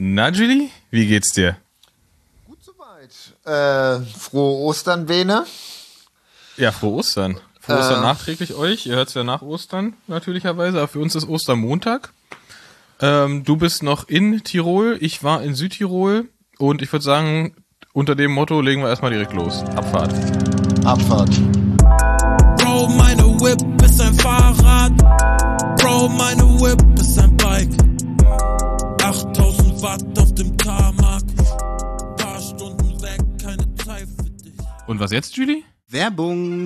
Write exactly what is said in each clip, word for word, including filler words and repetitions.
Na, Julie, wie geht's dir? Gut soweit. Äh, frohe Ostern, Bene. Ja, frohe Ostern. Frohe äh, Ostern nachträglich euch. Ihr hört es ja nach Ostern, natürlicherweise. Aber für uns ist Ostermontag. Ähm, du bist noch in Tirol, ich war in Südtirol. Und ich würde sagen, unter dem Motto legen wir erstmal direkt los. Abfahrt. Abfahrt. Bro, meine Whip ist ein Fahrrad. Bro, meine Whip ist ein Bike. achttausend Watt auf dem Tarmac. Paar Stunden weg, keine Zeit für dich. Und was jetzt, Julie? Werbung.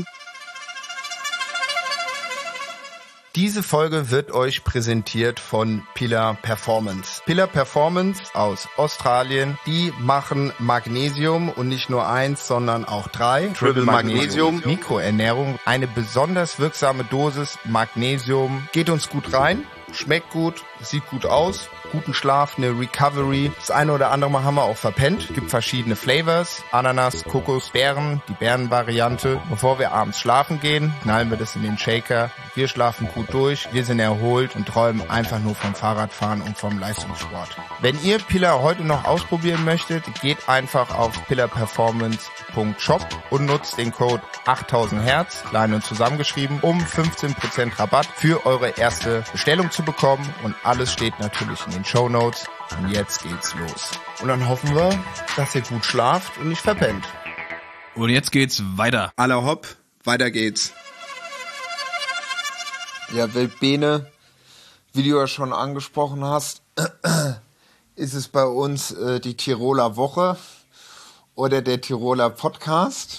Diese Folge wird euch präsentiert von Pillar Performance. Pillar Performance aus Australien, die machen Magnesium und nicht nur eins, sondern auch drei. Triple Magnesium, Mikroernährung, eine besonders wirksame Dosis Magnesium. Geht uns gut rein, schmeckt gut, sieht gut aus. Guten Schlaf, eine Recovery. Das eine oder andere Mal haben wir auch verpennt. Gibt verschiedene Flavors. Ananas, Kokos, Beeren, die Beerenvariante. Bevor wir abends schlafen gehen, knallen wir das in den Shaker. Wir schlafen gut durch, wir sind erholt und träumen einfach nur vom Fahrradfahren und vom Leistungssport. Wenn ihr Pillar heute noch ausprobieren möchtet, geht einfach auf pillar performance punkt shop und nutzt den Code achttausend Hertz, klein und zusammengeschrieben, um fünfzehn Prozent Rabatt für eure erste Bestellung zu bekommen. Und alles steht natürlich in den Shownotes. Und jetzt geht's los. Und dann hoffen wir, dass ihr gut schlaft und nicht verpennt. Und jetzt geht's weiter. Aller hopp, weiter geht's. Ja, Wildbene, wie du ja schon angesprochen hast, ist es bei uns äh, die Tiroler Woche oder der Tiroler Podcast.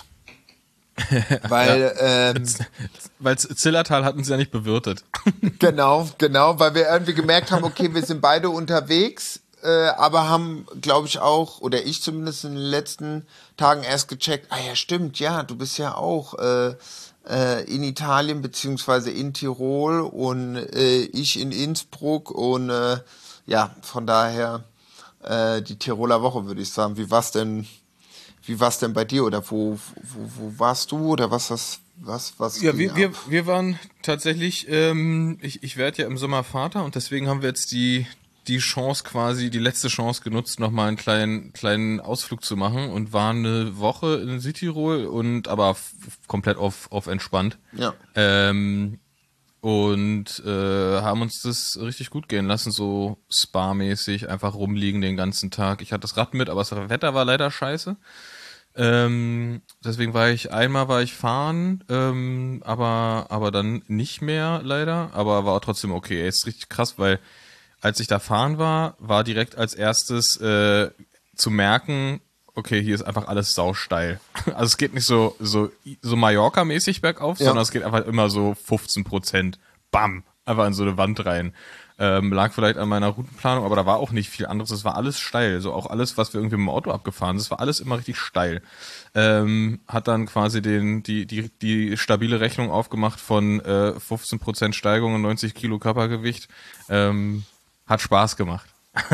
Weil ja. ähm, weil Zillertal hat uns ja nicht bewirtet. Genau, genau, weil wir irgendwie gemerkt haben, okay, wir sind beide unterwegs, äh, aber haben, glaube ich auch, oder ich zumindest in den letzten Tagen erst gecheckt, ah ja, stimmt, ja, du bist ja auch äh, äh, in Italien beziehungsweise in Tirol und äh, ich in Innsbruck und äh, ja, von daher äh, die Tiroler Woche, würde ich sagen. Wie war's denn? Wie war's denn bei dir oder wo, wo, wo warst du oder was was was was? Ja, wir, wir wir waren tatsächlich. Ähm, ich ich werde ja im Sommer Vater und deswegen haben wir jetzt die die Chance quasi die letzte Chance genutzt, noch mal einen kleinen kleinen Ausflug zu machen und waren eine Woche in Südtirol und aber f- komplett auf auf entspannt. Ja. Ähm, und äh, haben uns das richtig gut gehen lassen, so spa-mäßig, einfach rumliegen den ganzen Tag. Ich hatte das Rad mit, aber das Wetter war leider scheiße. Ähm, deswegen war ich, einmal war ich fahren, ähm, aber aber dann nicht mehr leider, aber war trotzdem okay. Ey, ist richtig krass, weil als ich da fahren war, war direkt als erstes äh, zu merken, okay, hier ist einfach alles sausteil. Also es geht nicht so so so Mallorca-mäßig bergauf, Ja. sondern es geht einfach immer so fünfzehn Prozent, bam, einfach in so eine Wand rein. Ähm, lag vielleicht an meiner Routenplanung, aber da war auch nicht viel anderes. Es war alles steil. So auch alles, was wir irgendwie mit dem Auto abgefahren sind, das war alles immer richtig steil. Ähm, hat dann quasi den die die die stabile Rechnung aufgemacht von äh, fünfzehn Prozent Steigung und neunzig Kilo Körpergewicht. Ähm, hat Spaß gemacht.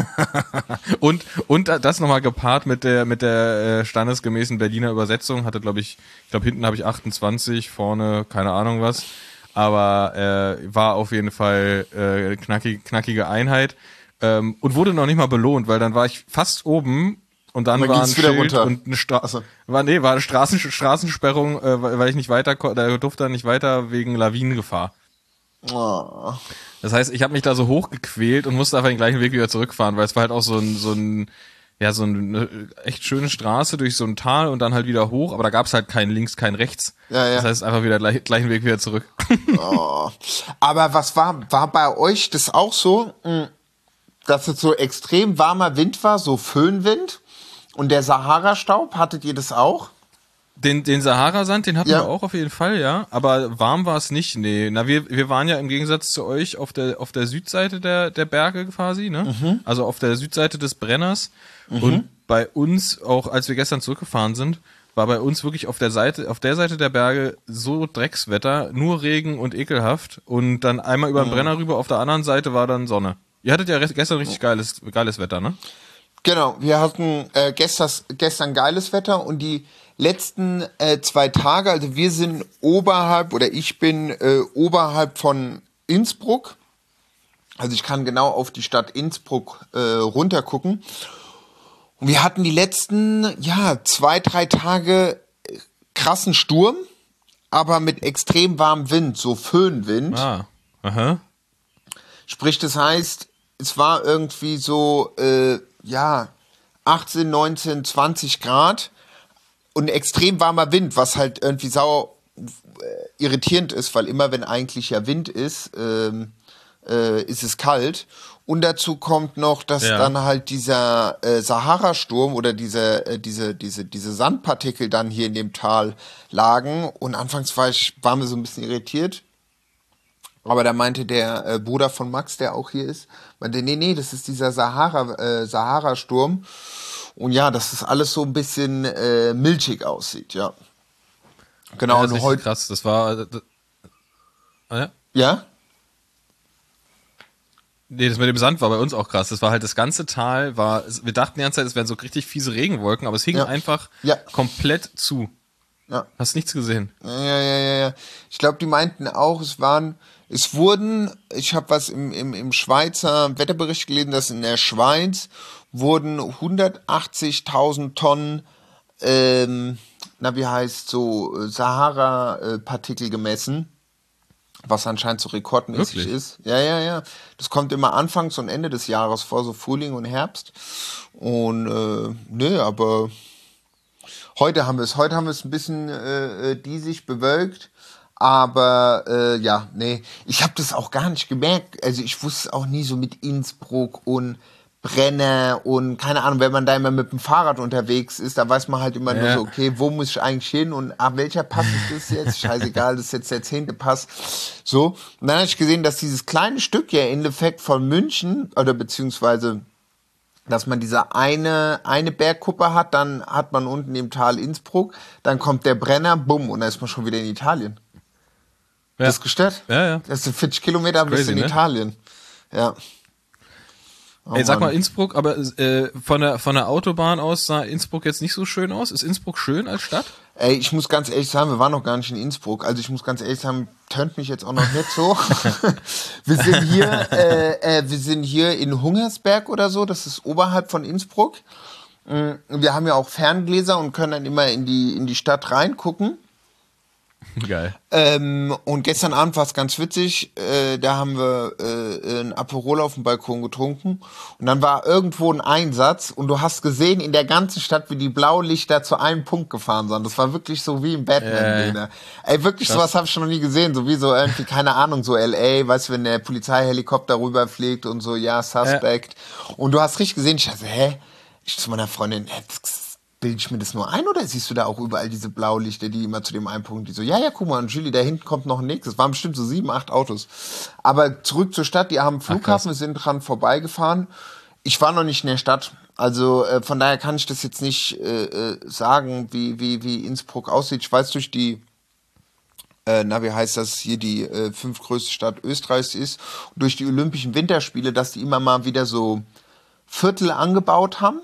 und und das nochmal gepaart mit der mit der äh, standesgemäßen Berliner Übersetzung. Hatte, glaube ich, ich glaube hinten habe ich achtundzwanzig, vorne keine Ahnung was. Aber äh, war auf jeden Fall äh, knackig, knackige Einheit ähm, und wurde noch nicht mal belohnt, weil dann war ich fast oben und dann, Und dann war ein ging's wieder Schild runter. und eine Stra- Ach so. war nee war eine Straßen Straßensperrung, äh, weil weil ich nicht weiter ko- da durfte dann nicht weiter wegen Lawinengefahr. Oh. Das heißt, ich habe mich da so hochgequält und musste einfach den gleichen Weg wieder zurückfahren, weil es war halt auch so ein so ein ja, so eine echt schöne Straße durch so ein Tal und dann halt wieder hoch, aber da gab's halt kein links, kein rechts. Ja, ja. Das heißt, einfach wieder gleich, gleichen Weg wieder zurück. Oh. Aber was war, war bei euch das auch so, mh, dass es so extrem warmer Wind war, so Föhnwind und der Sahara-Staub, hattet ihr das auch? Den, den Sahara-Sand, den hatten Ja. wir auch auf jeden Fall, ja. Aber warm war es nicht, nee. Na, wir, wir waren ja im Gegensatz zu euch auf der, auf der Südseite der, der Berge quasi, ne? Mhm. Also auf der Südseite des Brenners. Und bei uns, auch als wir gestern zurückgefahren sind, war bei uns wirklich auf der Seite, auf der Seite der Berge so Dreckswetter, nur Regen und ekelhaft. Und dann einmal über den Mhm. Brenner rüber, auf der anderen Seite war dann Sonne. Ihr hattet ja rest- gestern richtig geiles, geiles Wetter, ne? Genau, wir hatten äh, gestern, gestern geiles Wetter und die letzten äh, zwei Tage, also wir sind oberhalb oder ich bin äh, oberhalb von Innsbruck Also ich kann genau auf die Stadt Innsbruck äh, runtergucken. Und wir hatten die letzten, ja, zwei, drei Tage krassen Sturm, aber mit extrem warmem Wind, so Föhnwind. Ah, aha. Sprich, das heißt, es war irgendwie so, äh, ja, achtzehn, neunzehn, zwanzig Grad und extrem warmer Wind, was halt irgendwie sau äh, irritierend ist, weil immer, wenn eigentlich ja Wind ist, ähm, äh, ist es kalt. Und dazu kommt noch, dass Ja. dann halt dieser äh, Sahara-Sturm oder diese, äh, diese, diese, diese Sandpartikel dann hier in dem Tal lagen. Und anfangs war ich, war mir so ein bisschen irritiert. Aber da meinte der äh, Bruder von Max, der auch hier ist, meinte, nee, nee, das ist dieser Sahara, äh, Sahara-Sturm. Und ja, dass das alles so ein bisschen äh, milchig aussieht, ja. Genau, Ja, das und ist heute. richtig krass. Das war. äh, Das, ah, ja? Ja? Nee, das mit dem Sand war bei uns auch krass. Das war halt das ganze Tal, war, wir dachten die ganze Zeit, es wären so richtig fiese Regenwolken, aber es hing Ja. einfach Ja. komplett zu. Ja. Hast nichts gesehen. Ja, ja, ja, ja, ja. Ich glaube, die meinten auch, es waren, es wurden, ich habe was im, im, im Schweizer Wetterbericht gelesen, dass in der Schweiz wurden hundertachtzigtausend Tonnen, ähm, na wie heißt so, äh, Sahara-Partikel gemessen. Was anscheinend so rekordmäßig Wirklich? ist. Ja, ja, ja. Das kommt immer Anfangs und Ende des Jahres vor, so Frühling und Herbst. Und äh, nö, aber heute haben wir es. Heute haben wir es ein bisschen äh, diesig bewölkt. Aber äh, ja, nee, ich habe das auch gar nicht gemerkt. Also ich wusste auch nie so mit Innsbruck und Brenner und keine Ahnung, wenn man da immer mit dem Fahrrad unterwegs ist, da weiß man halt immer nur Ja. so, okay, wo muss ich eigentlich hin und ah, welcher Pass ist das jetzt? Scheißegal, das ist jetzt der zehnte Pass. So, und dann habe ich gesehen, dass dieses kleine Stück ja im Endeffekt von München oder beziehungsweise dass man diese eine, eine Bergkuppe hat, dann hat man unten im Tal Innsbruck, dann kommt der Brenner, bumm, und dann ist man schon wieder in Italien. Ja. Das ist gestört? Ja, ja. Das sind vierzig Kilometer bis Crazy, in ne? Italien. Ja. Oh Ey, sag Mann. mal Innsbruck, aber äh, von der von der Autobahn aus sah Innsbruck jetzt nicht so schön aus. Ist Innsbruck schön als Stadt? Ey, ich muss ganz ehrlich sagen, wir waren noch gar nicht in Innsbruck. Also ich muss ganz ehrlich sagen, tönt mich jetzt auch noch nicht so. wir sind hier, äh, äh, wir sind hier in Hungersberg oder so. Das ist oberhalb von Innsbruck. Mm, Wir haben ja auch Ferngläser und können dann immer in die in die Stadt reingucken. Geil. Ähm, und gestern Abend war es ganz witzig, äh, da haben wir äh, ein Aperol auf dem Balkon getrunken und dann war irgendwo ein Einsatz und du hast gesehen in der ganzen Stadt, wie die Blaulichter zu einem Punkt gefahren sind. Das war wirklich so wie im Batman-Bilder. Ey, wirklich, Krass. sowas habe ich schon noch nie gesehen, so wie so irgendwie, keine Ahnung, so L A, weißt du, wenn der Polizeihelikopter rüberfliegt und so, ja, Suspect. Und du hast richtig gesehen, ich dachte, hä? Ich zu meiner Freundin, hä, das bilde ich mir das nur ein oder siehst du da auch überall diese Blaulichter, die immer zu dem einen Punkt, die so, ja, ja, guck mal, und Julie, da hinten kommt noch ein nächstes. Es waren bestimmt so sieben, acht Autos. Aber zurück zur Stadt, die haben einen Flughafen, wir sind dran vorbeigefahren. Ich war noch nicht in der Stadt, also äh, von daher kann ich das jetzt nicht äh, äh, sagen, wie, wie, wie Innsbruck aussieht. Ich weiß durch die, äh, na, wie heißt das, hier die äh, fünftgrößte Stadt Österreichs ist, und durch die Olympischen Winterspiele, dass die immer mal wieder so Viertel angebaut haben.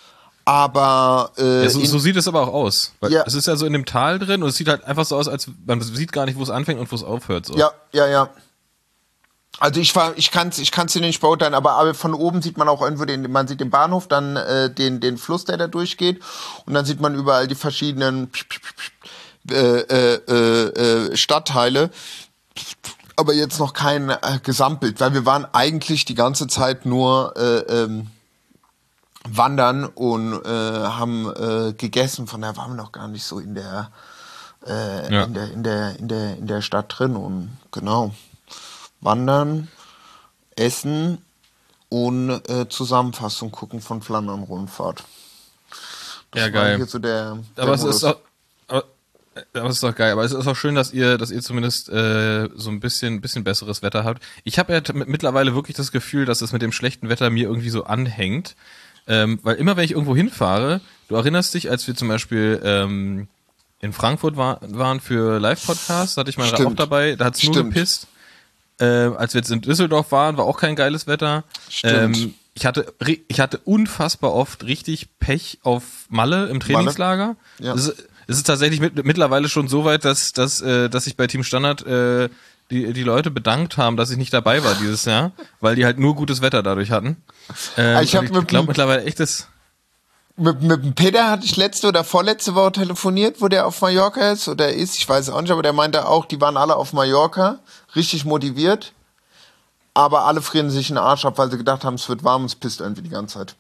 Aber äh, Ja, so, in- so sieht es aber auch aus. Weil Ja. es ist ja so in dem Tal drin und es sieht halt einfach so aus, als man sieht gar nicht, wo es anfängt und wo es aufhört. So. Ja, ja, ja. Also ich war, ich kann's, ich kann's dir nicht beurteilen, aber, aber von oben sieht man auch irgendwo den, man sieht den Bahnhof, dann äh, den, den Fluss, der da durchgeht, und dann sieht man überall die verschiedenen äh, äh, äh, äh, Stadtteile, aber jetzt noch kein äh, Gesamtbild, weil wir waren eigentlich die ganze Zeit nur äh, ähm, wandern und äh, haben äh, gegessen, von daher waren wir noch gar nicht so in der äh, Ja. in der in der in der in der Stadt drin und genau wandern, essen und äh, Zusammenfassung gucken von Flandern-Rundfahrt. Das Ja, war geil. hier so der, der Aber es Modus. ist doch, aber, aber es ist doch geil. Aber es ist auch schön, dass ihr, dass ihr zumindest äh, so ein bisschen, bisschen besseres Wetter habt. Ich habe ja t- mittlerweile wirklich das Gefühl, dass es mit dem schlechten Wetter mir irgendwie so anhängt. Ähm, weil immer, wenn ich irgendwo hinfahre, du erinnerst dich, als wir zum Beispiel ähm, in Frankfurt war, waren für Live-Podcast, da hatte ich mein Rad auch Stimmt. dabei, da hat's nur Stimmt. gepisst. Ähm, als wir jetzt in Düsseldorf waren, war auch kein geiles Wetter. Stimmt. Ähm, ich hatte, ri- ich hatte unfassbar oft richtig Pech auf Malle im Trainingslager. Ja. Es ist, es ist tatsächlich mit, mittlerweile schon so weit, dass, dass, äh, dass ich bei Team Standard äh, die, die Leute bedankt haben, dass ich nicht dabei war dieses Jahr, weil die halt nur gutes Wetter dadurch hatten. Ähm, ich hab ich mit glaube mittlerweile echt das... Mit, mit dem Peter hatte ich letzte oder vorletzte Woche telefoniert, wo der auf Mallorca ist oder ist, ich weiß auch nicht, aber der meinte auch, die waren alle auf Mallorca, richtig motiviert, aber alle frieren sich den Arsch ab, weil sie gedacht haben, es wird warm und es pisst irgendwie die ganze Zeit.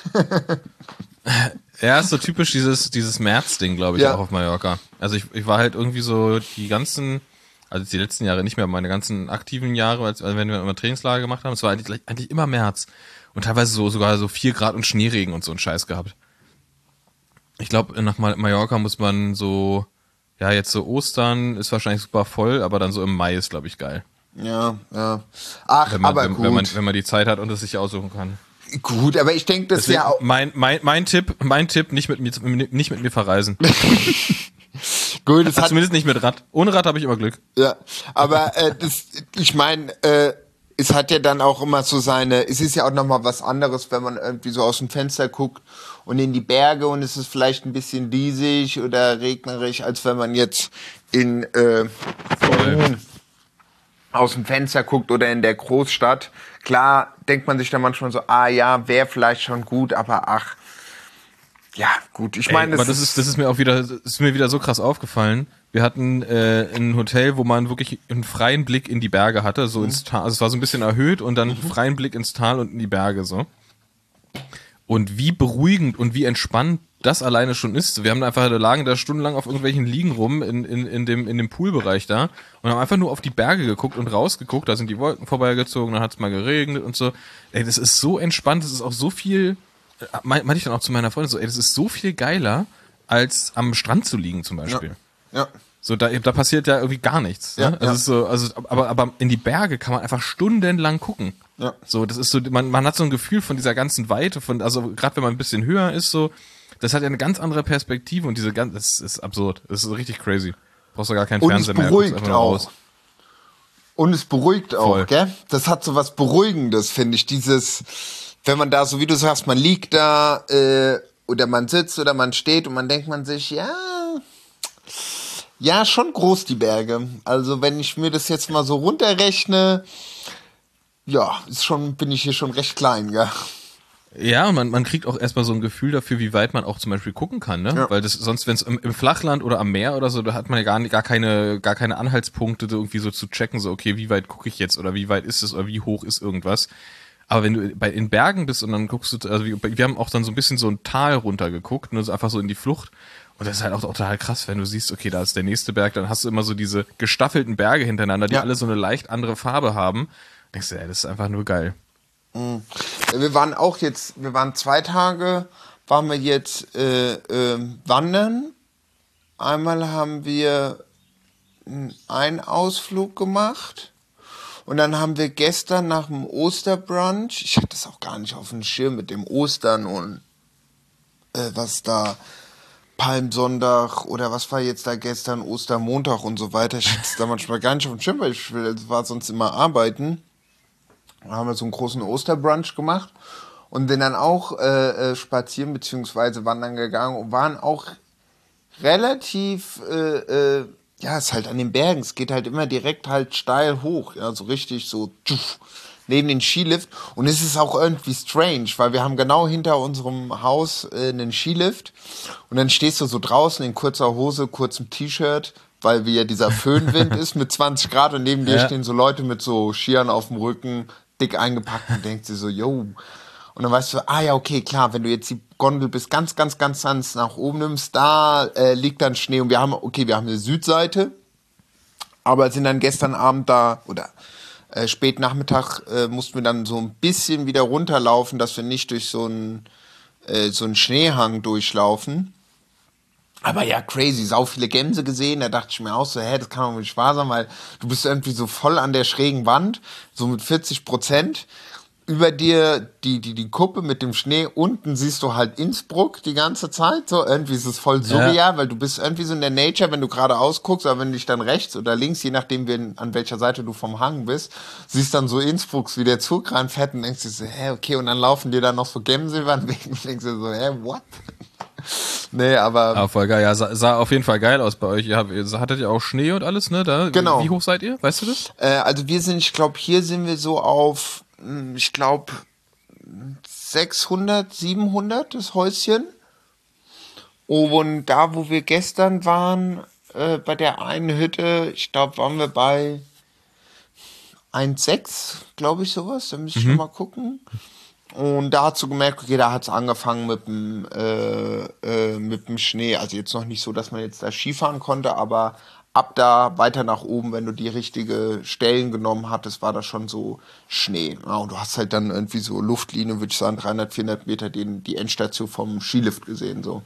Ja, ist so typisch dieses, dieses März-Ding, glaube ich, Ja. auch auf Mallorca. Also ich, ich war halt irgendwie so die ganzen, also die letzten Jahre nicht mehr, aber meine ganzen aktiven Jahre, als, also wenn wir immer Trainingslager gemacht haben, es war eigentlich, eigentlich immer März. Und teilweise so sogar so vier Grad und Schneeregen und so ein Scheiß gehabt. Ich glaube, nach Mallorca muss man so, ja, jetzt so Ostern ist wahrscheinlich super voll, aber dann so im Mai ist, glaube ich, geil. Ja, ja. Ach, Wenn man, aber wenn, gut. Wenn man, wenn man die Zeit hat und es sich aussuchen kann. Gut, aber ich denke, das Deswegen wäre auch... mein, mein, mein Tipp, mein Tipp, nicht mit mir, nicht mit mir verreisen. Gut, das hat, Zumindest nicht mit Rad. Ohne Rad habe ich immer Glück. ja, aber äh, das, ich meine, äh, es hat ja dann auch immer so seine, es ist ja auch nochmal was anderes, wenn man irgendwie so aus dem Fenster guckt und in die Berge und es ist vielleicht ein bisschen diesig oder regnerisch, als wenn man jetzt in äh, aus dem Fenster guckt oder in der Großstadt. Klar denkt man sich dann manchmal so, ah ja, wäre vielleicht schon gut, aber ach, ja, gut, ich meine, aber das ist, das ist mir auch wieder, das ist mir wieder so krass aufgefallen. Wir hatten äh, ein Hotel, wo man wirklich einen freien Blick in die Berge hatte, so mhm. ins Tal. Also es war so ein bisschen erhöht und dann mhm. freien Blick ins Tal und in die Berge so. Und wie beruhigend und wie entspannt das alleine schon ist. Wir haben einfach, da lagen da stundenlang auf irgendwelchen Liegen rum in, in, in dem, in dem Poolbereich da und haben einfach nur auf die Berge geguckt und rausgeguckt. Da sind die Wolken vorbeigezogen, dann hat es mal geregnet und so. Ey, das ist so entspannt, das ist auch so viel, meinte ich dann auch zu meiner Freundin so, ey, das ist so viel geiler, als am Strand zu liegen zum Beispiel. Ja. ja. So, da, da passiert ja irgendwie gar nichts. Ja, ne? ja. Also, ist so, also aber, aber in die Berge kann man einfach stundenlang gucken. Ja. So, das ist so, man, man hat so ein Gefühl von dieser ganzen Weite, von, also gerade wenn man ein bisschen höher ist, so, das hat ja eine ganz andere Perspektive und diese ganz, das ist absurd. Das ist so richtig crazy. Brauchst du gar keinen Und Fernseher es mehr. beruhigt guckst einfach nur auch. raus. Und es beruhigt auch, Voll. gell? Das hat so was Beruhigendes, finde ich. Dieses, wenn man da, so wie du sagst, man liegt da, äh, oder man sitzt oder man steht und man denkt man sich, ja, ja, schon groß die Berge. Also wenn ich mir das jetzt mal so runterrechne, ja, ist schon, bin ich hier schon recht klein, gell? Ja, und man, man kriegt auch erstmal so ein Gefühl dafür, wie weit man auch zum Beispiel gucken kann, ne? Ja. Weil das sonst, wenn es im, im Flachland oder am Meer oder so, da hat man ja gar, gar keine, gar keine Anhaltspunkte, so irgendwie so zu checken, so, okay, wie weit gucke ich jetzt oder wie weit ist es oder wie hoch ist irgendwas. Aber wenn du bei, in Bergen bist und dann guckst du, also wir, wir haben auch dann so ein bisschen so ein Tal runtergeguckt, ne, so einfach so in die Flucht. Und das ist halt auch total krass, wenn du siehst, okay, da ist der nächste Berg, dann hast du immer so diese gestaffelten Berge hintereinander, die Ja. alle so eine leicht andere Farbe haben. Denkst du, ey, das ist einfach nur geil. Wir waren auch jetzt, wir waren zwei Tage, waren wir jetzt äh, äh, wandern. Einmal haben wir einen Ausflug gemacht und dann haben wir gestern nach dem Osterbrunch, ich hatte das auch gar nicht auf dem Schirm mit dem Ostern und äh, was da, Palmsonntag oder was war jetzt da gestern, Ostermontag und so weiter. Ich hatte es da manchmal gar nicht auf dem Schirm, weil ich war sonst immer arbeiten. Da haben wir so einen großen Osterbrunch gemacht und sind dann auch äh, äh, spazieren bzw. wandern gegangen und waren auch relativ, äh, äh, ja, es ist halt an den Bergen, es geht halt immer direkt halt steil hoch, ja, so richtig so tschuf, neben den Skilift und es ist auch irgendwie strange, weil wir haben genau hinter unserem Haus äh, einen Skilift und dann stehst du so draußen in kurzer Hose, kurzem T-Shirt, weil wie ja dieser Föhnwind ist mit zwanzig Grad und neben dir Ja. stehen so Leute mit so Skiern auf dem Rücken, dick eingepackt und denkst dir so, yo. Und dann weißt du, ah ja, okay, klar, wenn du jetzt die Gondel bis ganz, ganz, ganz, ganz nach oben nimmst, da äh, liegt dann Schnee und wir haben, okay, wir haben eine Südseite, aber sind dann gestern Abend da, oder äh, spät Nachmittag äh, mussten wir dann so ein bisschen wieder runterlaufen, dass wir nicht durch so einen äh, so einen Schneehang durchlaufen. Aber ja, crazy, sau viele Gänse gesehen, da dachte ich mir auch so, hä, das kann doch nicht wahr sein, weil du bist irgendwie so voll an der schrägen Wand, so mit vierzig Prozent. Über dir die, die, die Kuppe mit dem Schnee, unten siehst du halt Innsbruck die ganze Zeit, so irgendwie ist es voll surreal, Ja. weil du bist irgendwie so in der Nature, wenn du geradeaus guckst, aber wenn du dich dann rechts oder links, je nachdem wie, an welcher Seite du vom Hang bist, siehst dann so Innsbrucks, wie der Zug reinfährt und denkst dir so, hä, okay, und dann laufen dir dann noch so Gämse über den Weg und denkst dir so, hä, what? Nee, aber... Ah, voll geil. Ja, sah, sah auf jeden Fall geil aus bei euch. Ihr, habt, ihr hattet ja auch Schnee und alles, ne? Da, Genau. Wie hoch seid ihr? Weißt du das? Äh, also wir sind, ich glaube, hier sind wir so auf, ich glaube, sechshundert, siebenhundert, das Häuschen. Und da, wo wir gestern waren, äh, bei der einen Hütte, ich glaube, waren wir bei eins Komma sechs, glaube ich, sowas. Da müsste ich mhm. schon mal gucken. Und da hast du gemerkt, okay, da hat es angefangen mit dem, äh, äh, mit dem Schnee. Also jetzt noch nicht so, dass man jetzt da Skifahren konnte, aber ab da weiter nach oben, wenn du die richtige Stellen genommen hattest, war da schon so Schnee. Ja, und du hast halt dann irgendwie so Luftlinie, würde ich sagen, dreihundert, vierhundert Meter den, die Endstation vom Skilift gesehen. So.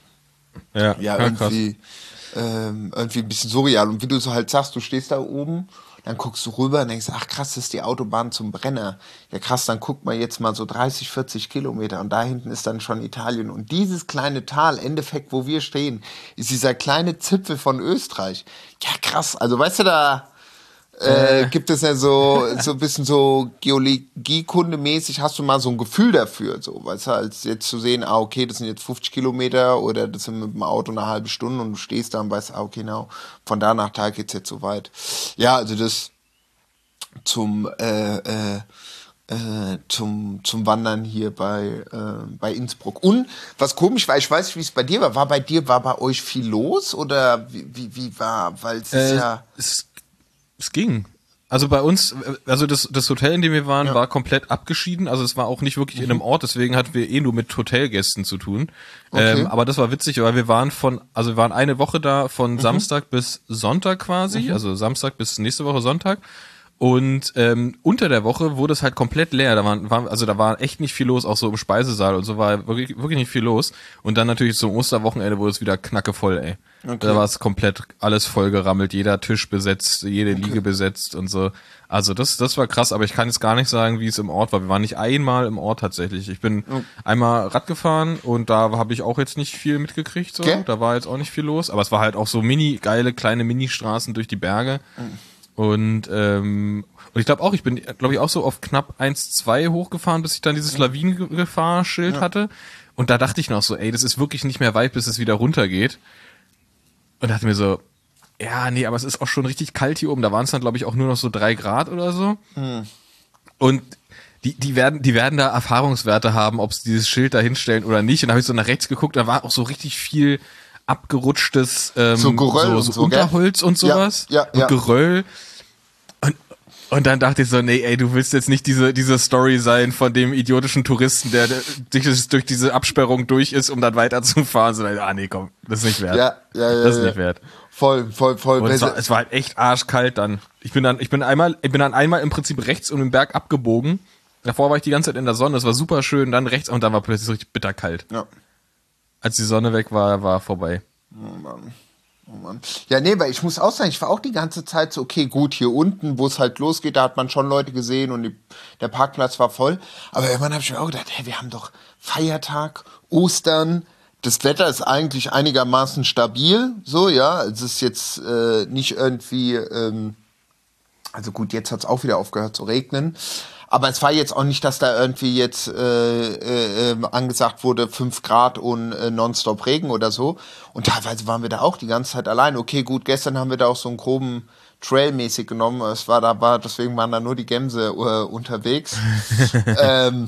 Ja, ja, ja irgendwie, ähm, irgendwie ein bisschen surreal. Und wie du so halt sagst, du stehst da oben, dann guckst du rüber und denkst, ach krass, das ist die Autobahn zum Brenner. Ja krass, dann guckt man jetzt mal so dreißig, vierzig Kilometer und da hinten ist dann schon Italien. Und dieses kleine Tal, Endeffekt, wo wir stehen, ist dieser kleine Zipfel von Österreich. Ja krass, also weißt du, da äh, gibt es ja so, so ein bisschen so Geologiekundemäßig, hast du mal so ein Gefühl dafür, so, weißt du, als jetzt zu sehen, ah, okay, das sind jetzt fünfzig Kilometer oder das sind mit dem Auto eine halbe Stunde und du stehst da und weißt, ah, okay, no, von da nach da geht's jetzt so weit. Ja, also das zum, äh, äh, äh, zum, zum Wandern hier bei, äh, bei Innsbruck. Und was komisch war, ich weiß nicht, wie es bei dir war, war bei dir, war bei euch viel los oder wie, wie, wie war, weil es äh, ist ja... Es Es ging. Also bei uns, also das, das Hotel, in dem wir waren, ja. war komplett abgeschieden. Also es war auch nicht wirklich mhm. in einem Ort, deswegen hatten wir eh nur mit Hotelgästen zu tun. Okay. Ähm, aber das war witzig, weil wir waren von, also wir waren eine Woche da von mhm. Samstag bis Sonntag quasi, mhm. also Samstag bis nächste Woche Sonntag. Und ähm, unter der Woche wurde es halt komplett leer. Da waren, war, also da war echt nicht viel los, auch so im Speisesaal und so war wirklich, wirklich nicht viel los. Und dann natürlich zum Osterwochenende wurde es wieder knackevoll, ey. Okay. Da war es komplett alles vollgerammelt, jeder Tisch besetzt, jede okay. Liege besetzt und so. Also das, das war krass, aber ich kann jetzt gar nicht sagen, wie es im Ort war. Wir waren nicht einmal im Ort tatsächlich. Ich bin mhm. einmal Rad gefahren und da habe ich auch jetzt nicht viel mitgekriegt. So. Okay. Da war jetzt auch nicht viel los, aber es war halt auch so mini geile kleine Mini-Straßen durch die Berge. Mhm. Und, ähm, und ich glaube auch, ich bin, glaube ich, auch so auf knapp eins Komma zwei hochgefahren, bis ich dann dieses Lawinengefahrschild ja. hatte. Und da dachte ich noch so, ey, das ist wirklich nicht mehr weit, bis es wieder runtergeht. Und dachte mir so, ja, nee, aber es ist auch schon richtig kalt hier oben. Da waren es dann, glaube ich, auch nur noch so drei Grad oder so. Hm. Und die, die werden, die werden da Erfahrungswerte haben, ob sie dieses Schild da hinstellen oder nicht. Und da habe ich so nach rechts geguckt, da war auch so richtig viel abgerutschtes ähm, so, Geröll so, so, und so Unterholz gell? Und sowas. Ja, ja, und ja. Geröll. Und, und dann dachte ich so, nee, ey, du willst jetzt nicht diese diese Story sein von dem idiotischen Touristen, der, der durch, durch diese Absperrung durch ist, um dann weiterzufahren. So, ah, nee, komm, das ist nicht wert. Ja, ja, ja. Das ist ja. nicht wert. Voll, voll, voll. Und es war, es war halt echt arschkalt dann. Ich bin dann, ich bin einmal, ich bin dann einmal im Prinzip rechts um den Berg abgebogen. Davor war ich die ganze Zeit in der Sonne, das war super schön, dann rechts und dann war plötzlich so richtig bitterkalt. Ja. Als die Sonne weg war, war vorbei. Oh Mann. Oh Mann. Ja, nee, weil ich muss auch sagen, ich war auch die ganze Zeit so, okay, gut, hier unten, wo es halt losgeht, da hat man schon Leute gesehen und die, der Parkplatz war voll. Aber irgendwann habe ich mir auch gedacht, hey, wir haben doch Feiertag, Ostern, das Wetter ist eigentlich einigermaßen stabil, so, ja, es ist jetzt äh, nicht irgendwie, ähm, also gut, jetzt hat es auch wieder aufgehört zu regnen. Aber es war jetzt auch nicht, dass da irgendwie jetzt äh, äh, angesagt wurde, fünf Grad und äh, nonstop Regen oder so. Und teilweise waren wir da auch die ganze Zeit allein. Okay, gut, gestern haben wir da auch so einen groben Trail-mäßig genommen. Es war da, war, deswegen waren da nur die Gämse äh, unterwegs. ähm,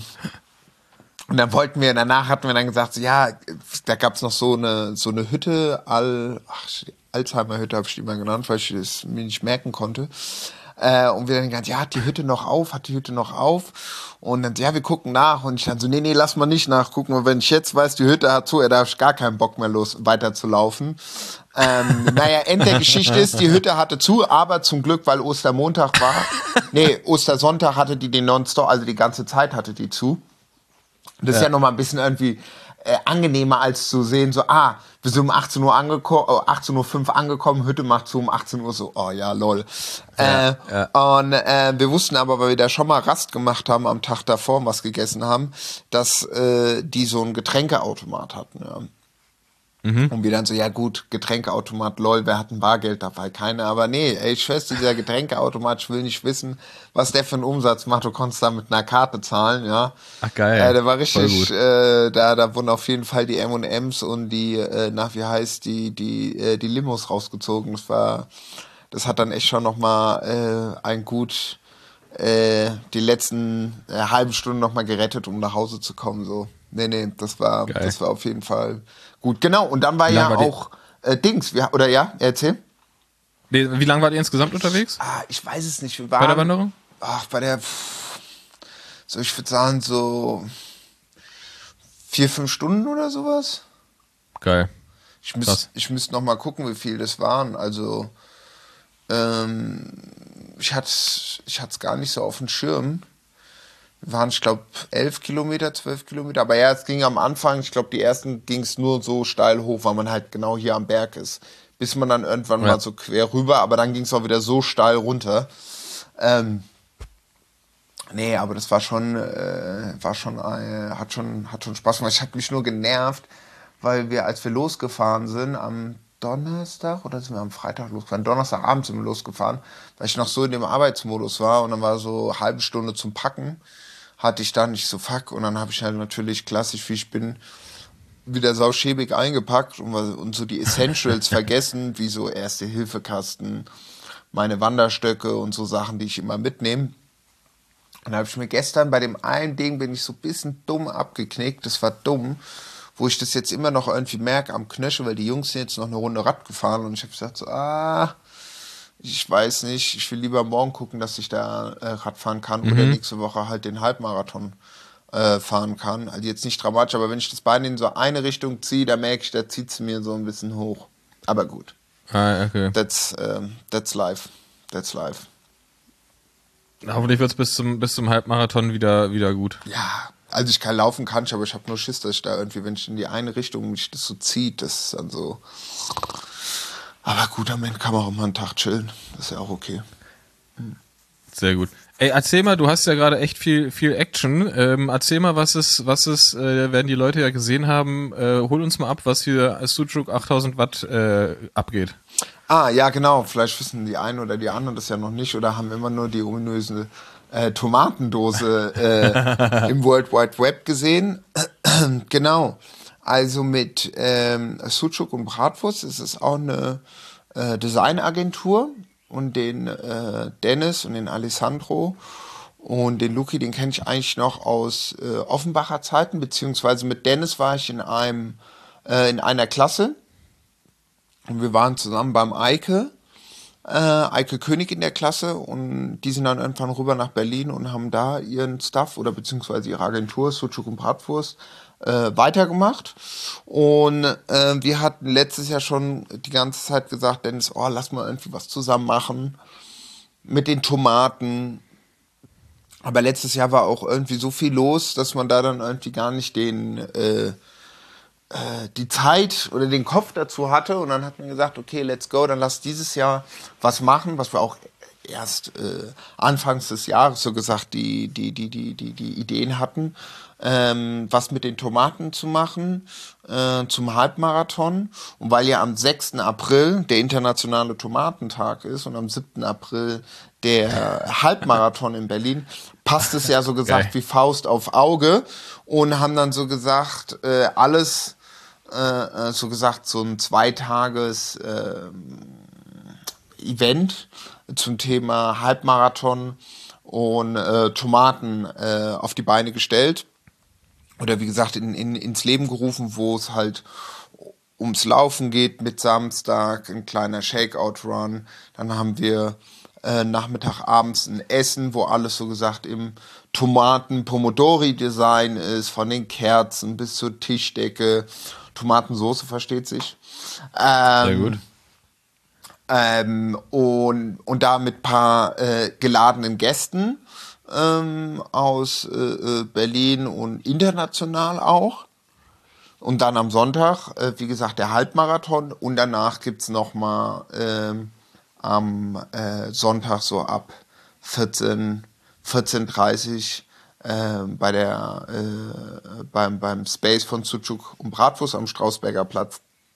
und dann wollten wir, danach hatten wir dann gesagt, so, ja, da gab's noch so eine so eine Hütte, Al, ach, Alzheimer-Hütte habe ich die mal genannt, weil ich das mir nicht merken konnte. Äh, und wir dann gesagt, ja, hat die Hütte noch auf, hat die Hütte noch auf? Und dann, ja, wir gucken nach. Und ich dann so, nee, nee, lass mal nicht nachgucken. Und wenn ich jetzt weiß, die Hütte hat zu, da habe ich gar keinen Bock mehr los, weiterzulaufen. Ähm, naja, Ende der Geschichte ist, die Hütte hatte zu, aber zum Glück, weil Ostermontag war, nee, Ostersonntag hatte die den Nonstop, also die ganze Zeit hatte die zu. Das ja. ist ja nochmal ein bisschen irgendwie äh, angenehmer als zu sehen, so, ah, wir sind um achtzehn Uhr angekommen, oh, achtzehn Uhr fünf angekommen, Hütte macht zu um achtzehn Uhr, so, oh ja, lol. Ja, äh, ja. Und äh, wir wussten aber, weil wir da schon mal Rast gemacht haben am Tag davor und was gegessen haben, dass äh, die so einen Getränkeautomat hatten, ja. Mhm. Und wir dann so, ja gut, Getränkeautomat, lol, wer hat ein Bargeld dabei? Keiner. Aber nee, ey, ich schwör's, dieser Getränkeautomat, ich will nicht wissen, was der für einen Umsatz macht. Du konntest da mit einer Karte zahlen, ja. Ach geil. Äh, der war richtig, äh, da, da wurden auf jeden Fall die M und M's und die, äh, nach wie heißt, die, die, äh, die Limos rausgezogen. Das war, das hat dann echt schon nochmal äh, ein gut, äh, die letzten äh, halben Stunden nochmal gerettet, um nach Hause zu kommen, so. Nee, nee, das war, geil. Das war auf jeden Fall gut. Genau, und dann war ja war auch äh, Dings, wir, oder ja, erzähl. Nee, wie lange wart ihr insgesamt unterwegs? Ah, ich weiß es nicht. Wir waren, bei der Wanderung? Ach, bei der, so ich würde sagen so vier, fünf Stunden oder sowas. Geil. Ich müsste ich müsst noch mal gucken, wie viel das waren. Also, ähm, ich hatte ich hatte es gar nicht so auf dem Schirm. Waren, ich glaube, elf Kilometer, zwölf Kilometer. Aber ja, es ging am Anfang, ich glaube, die ersten ging es nur so steil hoch, weil man halt genau hier am Berg ist. Bis man dann irgendwann ja. mal so quer rüber, aber dann ging es auch wieder so steil runter. Ähm, nee, aber das war schon, äh, war schon, äh, hat schon, hat schon Spaß gemacht. Ich habe mich nur genervt, weil wir, als wir losgefahren sind, am Donnerstag, oder sind wir am Freitag losgefahren? Donnerstagabend sind wir losgefahren, weil ich noch so in dem Arbeitsmodus war und dann war so eine halbe Stunde zum Packen. Hatte ich dann nicht so fuck und dann habe ich halt natürlich klassisch wie ich bin wieder sauschäbig eingepackt und, und so die Essentials vergessen, wie so Erste-Hilfe-Kasten, meine Wanderstöcke und so Sachen, die ich immer mitnehme. Und da habe ich mir gestern bei dem einen Ding bin ich so ein bisschen dumm abgeknickt, das war dumm, wo ich das jetzt immer noch irgendwie merke am Knöchel, weil die Jungs sind jetzt noch eine Runde Rad gefahren und ich habe gesagt so, ah, ich weiß nicht, ich will lieber morgen gucken, dass ich da äh, Rad fahren kann mhm. oder nächste Woche halt den Halbmarathon äh, fahren kann. Also jetzt nicht dramatisch, aber wenn ich das Bein in so eine Richtung ziehe, da merke ich, da zieht es mir so ein bisschen hoch. Aber gut. Ah, okay. That's, um, that's life. That's life. Hoffentlich wird es bis zum, bis zum Halbmarathon wieder, wieder gut. Ja, also ich kann laufen, kann ich, aber ich habe nur Schiss, dass ich da irgendwie, wenn ich in die eine Richtung mich das so zieht, das ist dann so... Aber gut, am Ende kann man auch mal einen Tag chillen. Das ist ja auch okay. Hm. Sehr gut. Ey, erzähl mal, du hast ja gerade echt viel, viel Action. Ähm, erzähl mal, was ist, was ist, äh, werden die Leute ja gesehen haben, äh, hol uns mal ab, was hier als Sucuk achttausend Watt äh, abgeht. Ah, ja, genau. Vielleicht wissen die einen oder die anderen das ja noch nicht oder haben immer nur die ominöse äh, Tomatendose äh, im World Wide Web gesehen. Genau. Also mit ähm, Sucuk und Bratwurst ist es auch eine äh, Designagentur und den äh, Dennis und den Alessandro und den Luki, den kenne ich eigentlich noch aus äh, Offenbacher Zeiten, beziehungsweise mit Dennis war ich in einem äh, in einer Klasse und wir waren zusammen beim Eike, äh, Eike König in der Klasse und die sind dann irgendwann rüber nach Berlin und haben da ihren Stuff oder beziehungsweise ihre Agentur Sucuk und Bratwurst Äh, weitergemacht und äh, wir hatten letztes Jahr schon die ganze Zeit gesagt, Dennis, oh, lass mal irgendwie was zusammen machen mit den Tomaten, aber letztes Jahr war auch irgendwie so viel los, dass man da dann irgendwie gar nicht den äh, äh, die Zeit oder den Kopf dazu hatte und dann hat man gesagt, okay, let's go, dann lass dieses Jahr was machen, was wir auch erst äh, anfangs des Jahres so gesagt die die die die die die Ideen hatten, ähm, was mit den Tomaten zu machen äh, zum Halbmarathon und weil ja am sechsten April der internationale Tomatentag ist und am siebten April der Halbmarathon in Berlin, passt es ja so gesagt Geil. Wie Faust auf Auge und haben dann so gesagt äh, alles äh, so gesagt so ein Zweitages äh, Event zum Thema Halbmarathon und äh, Tomaten äh, auf die Beine gestellt oder wie gesagt in, in, ins Leben gerufen, wo es halt ums Laufen geht mit Samstag, ein kleiner Shakeout-Run. Dann haben wir äh, Nachmittag, abends ein Essen, wo alles so gesagt im Tomaten-Pomodori-Design ist, von den Kerzen bis zur Tischdecke. Tomatensoße versteht sich. Ähm, Sehr gut. Ähm, und, und da mit ein paar äh, geladenen Gästen ähm, aus äh, Berlin und international auch. Und dann am Sonntag, äh, wie gesagt, der Halbmarathon. Und danach gibt es nochmal ähm, am äh, Sonntag so ab vierzehn, vierzehn Uhr dreißig äh, bei der, äh, beim, beim Space von Sucuk und Bratwurst am Strausberger Platz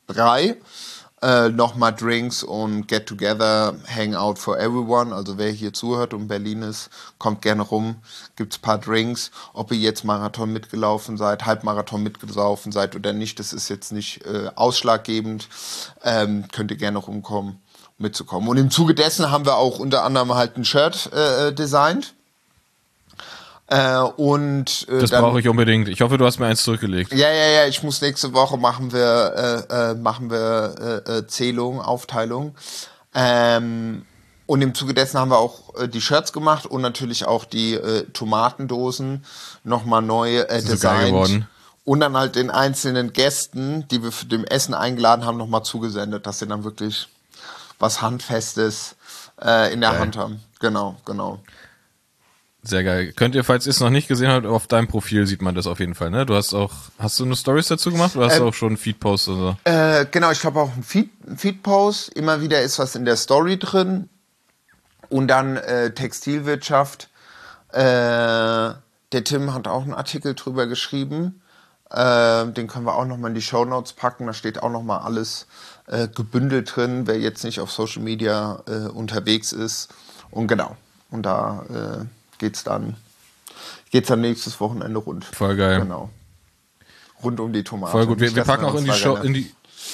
drei. Äh, nochmal Drinks und Get Together, Hangout for Everyone. Also wer hier zuhört und Berlin ist, kommt gerne rum. Gibt's ein paar Drinks. Ob ihr jetzt Marathon mitgelaufen seid, Halbmarathon mitgelaufen seid oder nicht, das ist jetzt nicht äh, ausschlaggebend. Ähm, könnt ihr gerne rumkommen, mitzukommen. Und im Zuge dessen haben wir auch unter anderem halt ein Shirt äh, designt. Äh, und äh, das brauche ich unbedingt. Ich hoffe, du hast mir eins zurückgelegt. Ja, ja, ja. Ich muss nächste Woche machen wir äh, äh, machen wir äh, äh, Zählung, Aufteilung. Ähm, und im Zuge dessen haben wir auch äh, die Shirts gemacht und natürlich auch die äh, Tomatendosen nochmal neu äh, so geil designt. geworden. Und dann halt den einzelnen Gästen, die wir für dem Essen eingeladen haben, nochmal zugesendet, dass sie dann wirklich was Handfestes äh, in der geil. Hand haben. Genau, genau. Sehr geil. Könnt ihr, falls ihr es noch nicht gesehen habt, auf deinem Profil sieht man das auf jeden Fall, ne? Du hast auch, hast du eine Stories dazu gemacht oder hast ähm, du auch schon Feed-Posts oder so? Äh, genau, ich habe auch einen Feed, Feed-Post. Immer wieder ist was in der Story drin. Und dann äh, Textilwirtschaft. Äh, der Tim hat auch einen Artikel drüber geschrieben. Äh, den können wir auch nochmal in die Shownotes packen. Da steht auch nochmal alles äh, gebündelt drin, wer jetzt nicht auf Social Media äh, unterwegs ist. Und genau. Und da äh, geht's dann, geht's dann nächstes Wochenende rund. Voll geil. Genau. Rund um die Tomaten. Voll gut. Wir, Nicht, wir packen auch in die Show, in die,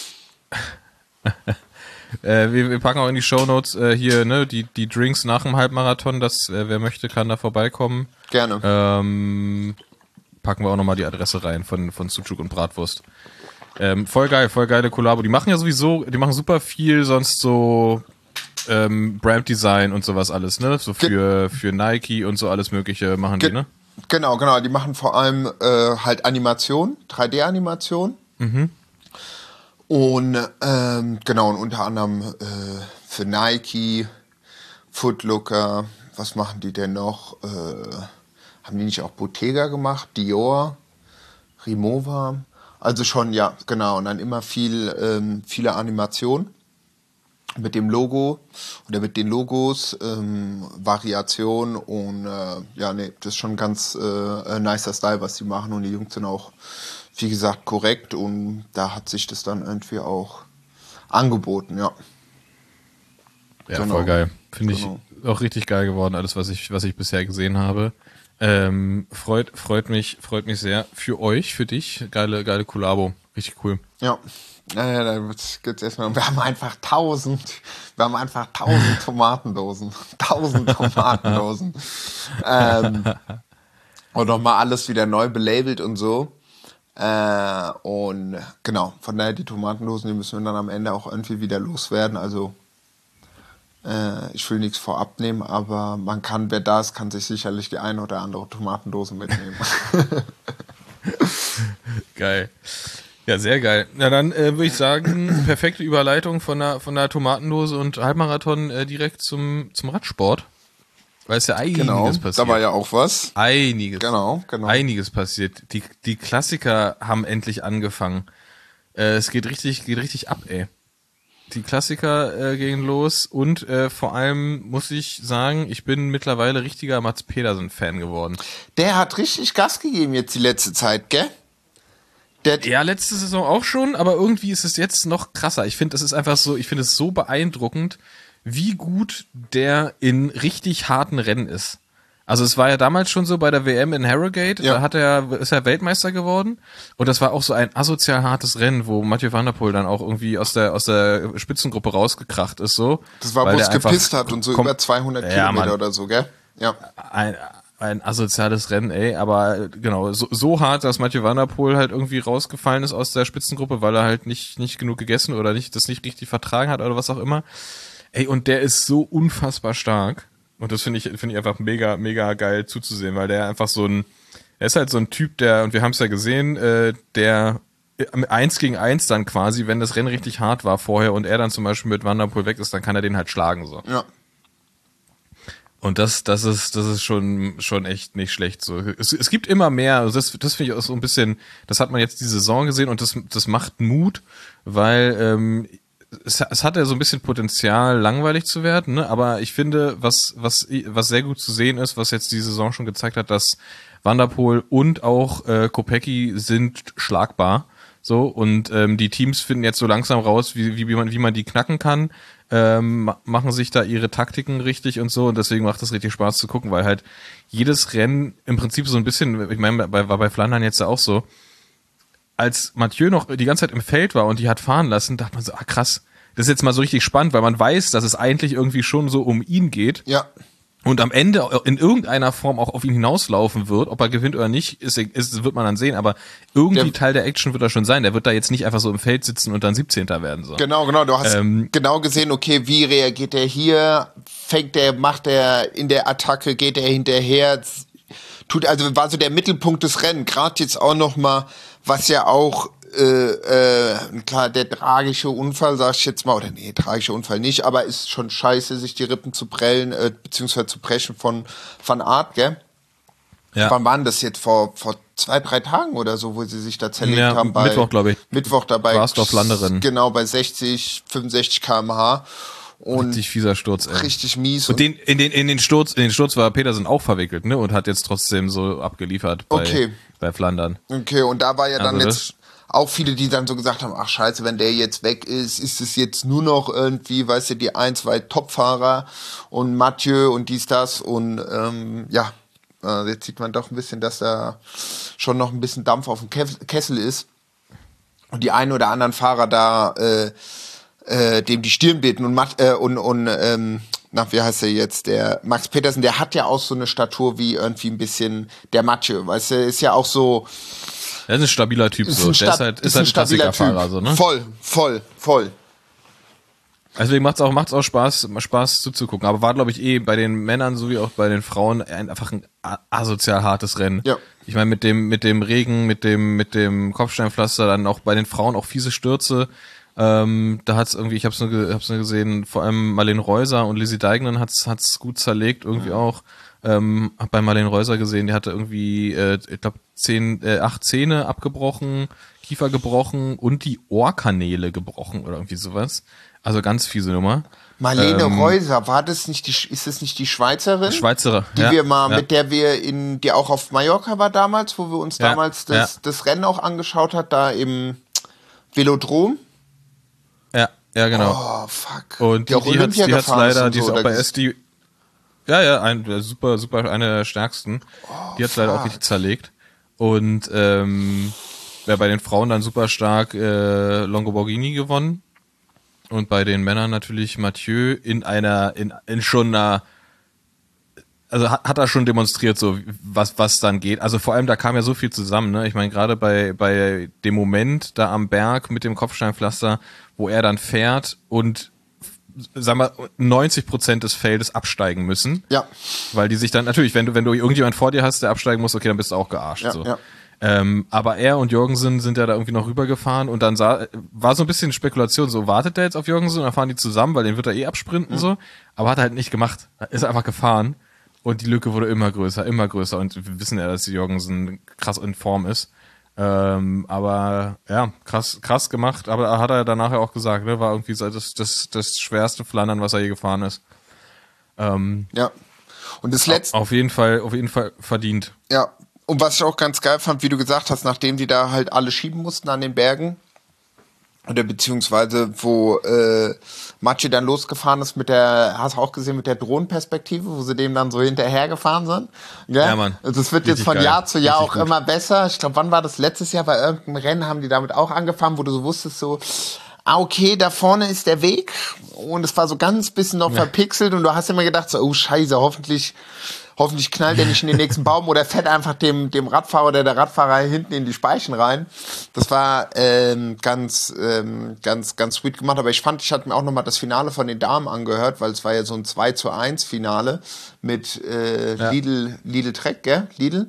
äh, wir, wir packen auch in die Shownotes äh, hier, ne, die, die Drinks nach dem Halbmarathon, dass, äh, wer möchte, kann da vorbeikommen. Gerne. Ähm, packen wir auch nochmal die Adresse rein von, von Sucuk und Bratwurst. Ähm, voll geil, voll geile Kollabo. Die machen ja sowieso, die machen super viel sonst so, Ähm, Branddesign und sowas alles, ne? So für, für Nike und so alles Mögliche machen Ge- die, ne? Genau, genau. Die machen vor allem äh, halt Animation, drei D-Animation. Mhm. Und ähm, genau, und unter anderem äh, für Nike, Footlooker, was machen die denn noch? Äh, haben die nicht auch Bottega gemacht? Dior, Rimowa? Also schon, ja, genau. Und dann immer viel, ähm, viele Animationen. Mit dem Logo oder mit den Logos, ähm, Variation und äh, ja, nee, das ist schon ein ganz äh, nicer Style, was die machen und die Jungs sind auch, wie gesagt, korrekt und da hat sich das dann irgendwie auch angeboten, ja. Ja, genau. Voll geil. Finde Genau. ich auch richtig geil geworden, alles, was ich, was ich bisher gesehen habe. Ähm, freut, freut mich, freut mich sehr. Für euch, für dich, geile, geile Kollabo. Richtig cool. Ja. Naja, da geht's erstmal. Wir haben einfach tausend, wir haben einfach tausend Tomatendosen. Tausend Tomatendosen. ähm, und nochmal alles wieder neu belabelt und so. Äh, und genau, von daher die Tomatendosen, die müssen wir dann am Ende auch irgendwie wieder loswerden. Also äh, ich will nichts vorab nehmen, aber man kann, wer da ist, kann sich sicherlich die eine oder andere Tomatendose mitnehmen. Geil. Ja, sehr geil. Na dann äh, würde ich sagen, perfekte Überleitung von der, von der Tomatendose und Halbmarathon äh, direkt zum, zum Radsport. Weil es ja einiges Genau, passiert. da war ja auch was. Einiges. Genau, genau. Einiges passiert. Die, die Klassiker haben endlich angefangen. Äh, es geht richtig, geht richtig ab, ey. Die Klassiker äh, gehen los und äh, vor allem muss ich sagen, ich bin mittlerweile richtiger Mats Pedersen-Fan geworden. Der hat richtig Gas gegeben jetzt die letzte Zeit, gell? Der Ja, letzte Saison auch schon, aber irgendwie ist es jetzt noch krasser. Ich finde, es ist einfach so, ich finde es so beeindruckend, wie gut der in richtig harten Rennen ist. Also es war ja damals schon so bei der W M in Harrogate, Ja. da hat er, ist er Weltmeister geworden und das war auch so ein asozial hartes Rennen, wo Mathieu van der Poel dann auch irgendwie aus der aus der Spitzengruppe rausgekracht ist so. Das war, weil wo es der einfach gepisst hat und so kom- über zweihundert Ja, Kilometer Mann. oder so, gell? Ja. ein, ein asoziales Rennen, ey, aber genau, so, so hart, dass Mathieu van der Poel halt irgendwie rausgefallen ist aus der Spitzengruppe, weil er halt nicht nicht genug gegessen oder nicht das nicht richtig vertragen hat oder was auch immer. Ey, und der ist so unfassbar stark. Und das finde ich, finde ich einfach mega, mega geil zuzusehen, weil der einfach so ein, er ist halt so ein Typ, der, und wir haben es ja gesehen, äh, der eins gegen eins dann quasi, wenn das Rennen richtig hart war vorher und er dann zum Beispiel mit Van der Poel weg ist, dann kann er den halt schlagen, so. Ja. Und das, das ist, das ist schon, schon echt nicht schlecht, so. Es, es gibt immer mehr, also das, das finde ich auch so ein bisschen, das hat man jetzt die Saison gesehen und das, das macht Mut, weil, ähm, Es, es hat ja so ein bisschen Potenzial, langweilig zu werden, ne? Aber ich finde, was, was, was sehr gut zu sehen ist, was jetzt die Saison schon gezeigt hat, dass Van der Poel und auch äh, Kopecky sind schlagbar. So, und ähm, die Teams finden jetzt so langsam raus, wie, wie, wie, man, wie man die knacken kann, ähm, machen sich da ihre Taktiken richtig und so, und deswegen macht es richtig Spaß zu gucken, weil halt jedes Rennen im Prinzip so ein bisschen, ich meine, bei, war bei Flandern jetzt ja auch so, als Mathieu noch die ganze Zeit im Feld war und die hat fahren lassen, dachte man so, ah krass, das ist jetzt mal so richtig spannend, weil man weiß, dass es eigentlich irgendwie schon so um ihn geht. Ja. Und am Ende in irgendeiner Form auch auf ihn hinauslaufen wird, ob er gewinnt oder nicht, ist, ist wird man dann sehen, aber irgendwie der, Teil der Action wird er schon sein. Der wird da jetzt nicht einfach so im Feld sitzen und dann siebzehnter werden. So. Genau, genau. Du hast ähm, genau gesehen, okay, wie reagiert er hier? Fängt er, macht er in der Attacke, geht er hinterher? Tut, also war so der Mittelpunkt des Rennens. Gerade jetzt auch nochmal, was ja auch Äh, äh, klar, der tragische Unfall, sag ich jetzt mal, oder nee, tragischer Unfall nicht, aber ist schon scheiße, sich die Rippen zu prellen, äh, beziehungsweise zu brechen von Van Aert, gell? Ja. Wann waren das jetzt? Vor, vor zwei, drei Tagen oder so, wo sie sich da zerlegt ja, haben? Bei Mittwoch, glaube ich. Mittwoch dabei. Grasdorf-Landerennen. Genau, bei sechzig, fünfundsechzig Kilometer pro Stunde. Und richtig fieser Sturz, ey. Richtig mies. Und den, in den, in den Sturz, in den Sturz war Petersen auch verwickelt, ne? Und hat jetzt trotzdem so abgeliefert bei, okay. bei Flandern. Okay, und da war ja dann also jetzt auch viele, die dann so gesagt haben, ach scheiße, wenn der jetzt weg ist, ist es jetzt nur noch irgendwie, weißt du, die ein, zwei Topfahrer und Mathieu und dies, das und ähm, ja, äh, jetzt sieht man doch ein bisschen, dass da schon noch ein bisschen Dampf auf dem Kessel ist und die einen oder anderen Fahrer da äh, äh, dem die Stirn bieten und, Mat- äh, und, und ähm, na, wie heißt er jetzt, der Max Petersen, der hat ja auch so eine Statur wie irgendwie ein bisschen der Mathieu, weißt du, ist ja auch so. Der ist ein stabiler Typ, so. Sta- der ist halt, ist ist halt ein stabiler Klassikerfahrer, so, ne? Voll, voll, voll. Deswegen macht's auch, macht's auch Spaß, Spaß zuzugucken. Aber war, glaube ich, eh bei den Männern sowie auch bei den Frauen ein, einfach ein asozial hartes Rennen. Ja. Ich meine, mit dem, mit dem Regen, mit dem, mit dem Kopfsteinpflaster, dann auch bei den Frauen auch fiese Stürze. Ähm, da hat's irgendwie, ich hab's nur, ge- hab's nur gesehen, vor allem Marlene Reuser und Lizzie Deignan hat's, hat's gut zerlegt, irgendwie ja. auch. Ähm, hab bei Marlene Reuser gesehen, die hatte irgendwie, äh, ich glaube, zehn, äh, acht Zähne abgebrochen, Kiefer gebrochen und die Ohrkanäle gebrochen oder irgendwie sowas. Also ganz fiese Nummer. Marlene ähm, Reuser, war das nicht die, ist das nicht die Schweizerin? Schweizerin, die ja, wir mal, ja. mit der wir in, die auch auf Mallorca war damals, wo wir uns Ja, damals das, ja. das Rennen auch angeschaut hat, da im Velodrom. Ja, ja, genau. Oh, fuck. Und die, die auch die hat's, Olympia die hat's gefahren leider, und die ist so, auch da bei gibt's- S D. Ja, ja, ein, super, super, eine der stärksten. Die hat's leider auch fuck. richtig zerlegt. Und ähm, ja, bei den Frauen dann super stark äh, Longoborghini gewonnen. Und bei den Männern natürlich Mathieu in einer, in, in schon einer, also hat, hat er schon demonstriert, so was was dann geht. Also vor allem, da kam ja so viel zusammen, ne? Ich meine, gerade bei bei dem Moment da am Berg mit dem Kopfsteinpflaster, wo er dann fährt und sagen wir neunzig Prozent des Feldes absteigen müssen. Ja. Weil die sich dann, natürlich, wenn du, wenn du irgendjemand vor dir hast, der absteigen muss, okay, dann bist du auch gearscht. Ja, so. ja. Ähm, aber er und Jorgensen sind ja da irgendwie noch rübergefahren und dann sah, war so ein bisschen Spekulation, so wartet der jetzt auf Jorgensen und dann fahren die zusammen, weil den wird er eh absprinten, mhm. so. Aber hat er halt nicht gemacht. Ist einfach gefahren und die Lücke wurde immer größer, immer größer und wir wissen ja, dass Jorgensen krass in Form ist. Ähm, aber ja, krass, krass gemacht, aber hat er danach ja auch gesagt, ne, war irgendwie so das, das, das schwerste Flandern, was er je gefahren ist. Ähm, Ja. Und das letzte. auf jeden Fall, auf jeden Fall verdient. Ja. Und was ich auch ganz geil fand, wie du gesagt hast, nachdem die da halt alle schieben mussten an den Bergen, oder beziehungsweise wo äh, Mathieu dann losgefahren ist mit der, hast du auch gesehen, mit der Drohnenperspektive, wo sie dem dann so hinterhergefahren sind. Ja, Ja, Mann. Also es wird Richtig jetzt von geil. Jahr zu Jahr Richtig auch gut. immer besser. Ich glaube, wann war das? Letztes Jahr bei irgendeinem Rennen haben die damit auch angefangen, wo du so wusstest, so, ah, okay, da vorne ist der Weg. Und es war so ganz bisschen noch verpixelt und du hast immer gedacht, so, oh scheiße, hoffentlich Hoffentlich knallt er nicht in den nächsten Baum oder fährt einfach dem, dem Radfahrer oder der Radfahrer hinten in die Speichen rein. Das war ähm, ganz, ähm, ganz, ganz sweet gemacht. Aber ich fand, ich hatte mir auch nochmal das Finale von den Damen angehört, weil es war ja so ein zwei zu eins Finale mit äh, Ja. Lidl, Lidl Trek, gell? Lidl?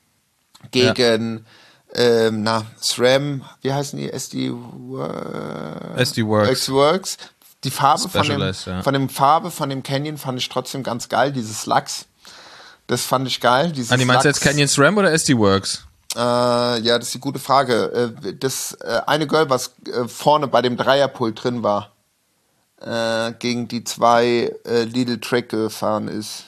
Gegen, ähm, na, SRAM, wie heißen die? S D Works? S D Works. X-Works. Die Farbe von dem, Specialized, ja. von dem Farbe von dem Canyon fand ich trotzdem ganz geil, dieses Lachs. Das fand ich geil. Dieses Ah, die meinst du Lachs. jetzt Canyon SRAM oder S D Works? Äh, ja, das ist die gute Frage. Äh, das äh, eine Girl, was äh, vorne bei dem Dreierpult drin war, äh, gegen die zwei äh, Lidl Trek gefahren ist.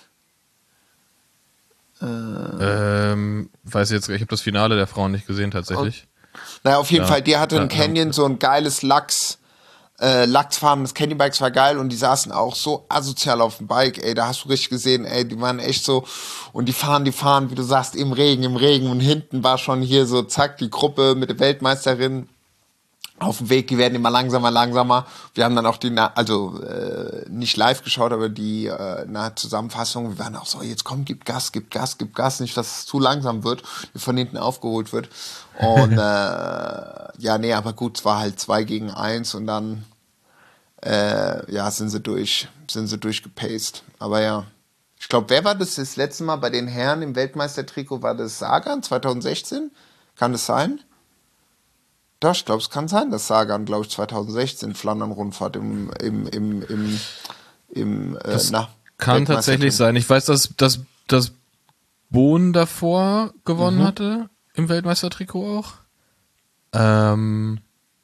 Ähm, weiß ich jetzt, ich habe das Finale der Frauen nicht gesehen tatsächlich. Naja, auf jeden Ja, Fall, die hatte ja, ein Canyon, so ein geiles Lachs, äh, lachsfarbenes Canyon-Bikes, war geil und die saßen auch so asozial auf dem Bike, ey, da hast du richtig gesehen, ey, die waren echt so, und die fahren, die fahren, wie du sagst, im Regen, im Regen und hinten war schon hier so, zack, die Gruppe mit der Weltmeisterin auf dem Weg, die werden immer langsamer, langsamer. Wir haben dann auch die, also äh, nicht live geschaut, aber die äh, na, Zusammenfassung, wir waren auch so, jetzt komm, gib Gas, gib Gas, gib Gas, nicht, dass es zu langsam wird, wie von hinten aufgeholt wird. Und äh, ja, nee, aber gut, es war halt zwei gegen eins und dann äh, ja, sind sie durch, sind sie durchgepaced. Aber ja, ich glaube, wer war das das letzte Mal bei den Herren im Weltmeistertrikot? War das Sagan zwanzig sechzehn? Kann das sein? Doch, ich glaube, es kann sein, dass Sagan, glaube ich, zwanzig sechzehn Flandern-Rundfahrt im, im, im, im, im äh, Das na, kann tatsächlich sein. Ich weiß, dass, dass, dass Bohn davor gewonnen Mhm. hatte, im Weltmeistertrikot auch. Ähm,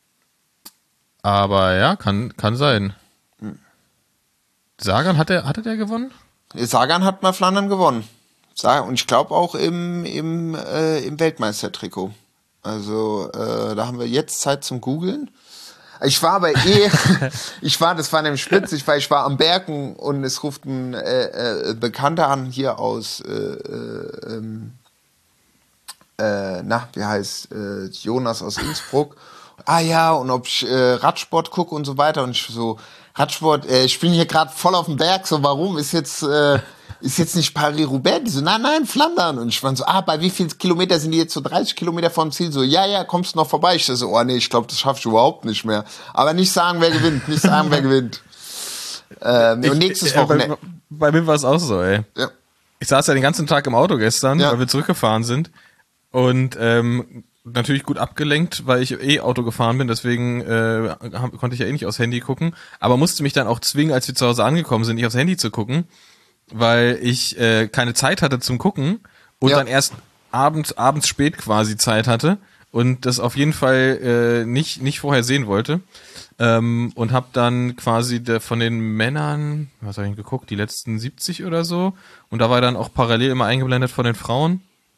aber ja, kann, kann sein. Sagan, hat der, hatte der gewonnen? Sagan hat mal Flandern gewonnen. Sa- Und ich glaube auch im, im, äh, im Weltmeistertrikot. Also, äh, da haben wir jetzt Zeit zum Googeln. Ich war aber eh, ich war, das war nämlich spitz, ich war, ich war am Bergen und es ruft ein äh, äh, Bekannter an hier aus, äh, äh, ähm, äh, na, wie heißt, äh, Jonas aus Innsbruck. Ah ja, und ob ich äh, Radsport gucke und so weiter. Und ich so, Radsport, äh, ich bin hier gerade voll auf dem Berg, so warum ist jetzt, äh, ist jetzt nicht Paris-Roubaix? Die so, nein, nein, Flandern. Und ich war so, ah, bei wie viel Kilometer sind die jetzt so dreißig Kilometer vom Ziel? So, ja, ja, kommst du noch vorbei? Ich so, oh nee, ich glaube, das schaffe ich überhaupt nicht mehr. Aber nicht sagen, wer gewinnt, nicht sagen, wer gewinnt. Ähm, und nächstes Ich- äh, Wochenende. Bei, bei mir war es auch so, ey. Ja. Ich saß ja den ganzen Tag im Auto gestern, Ja. weil wir zurückgefahren sind. Und ähm, natürlich gut abgelenkt, weil ich eh Auto gefahren bin, deswegen äh, hab, konnte ich ja eh nicht aufs Handy gucken. Aber musste mich dann auch zwingen, als wir zu Hause angekommen sind, nicht aufs Handy zu gucken, weil ich äh, keine Zeit hatte zum Gucken und Ja. dann erst abends, abends spät quasi Zeit hatte und das auf jeden Fall äh, nicht, nicht vorher sehen wollte. Ähm, und habe dann quasi der, von den Männern, was habe ich denn geguckt, die letzten siebzig oder so. Und da war dann auch parallel immer eingeblendet von den Frauen.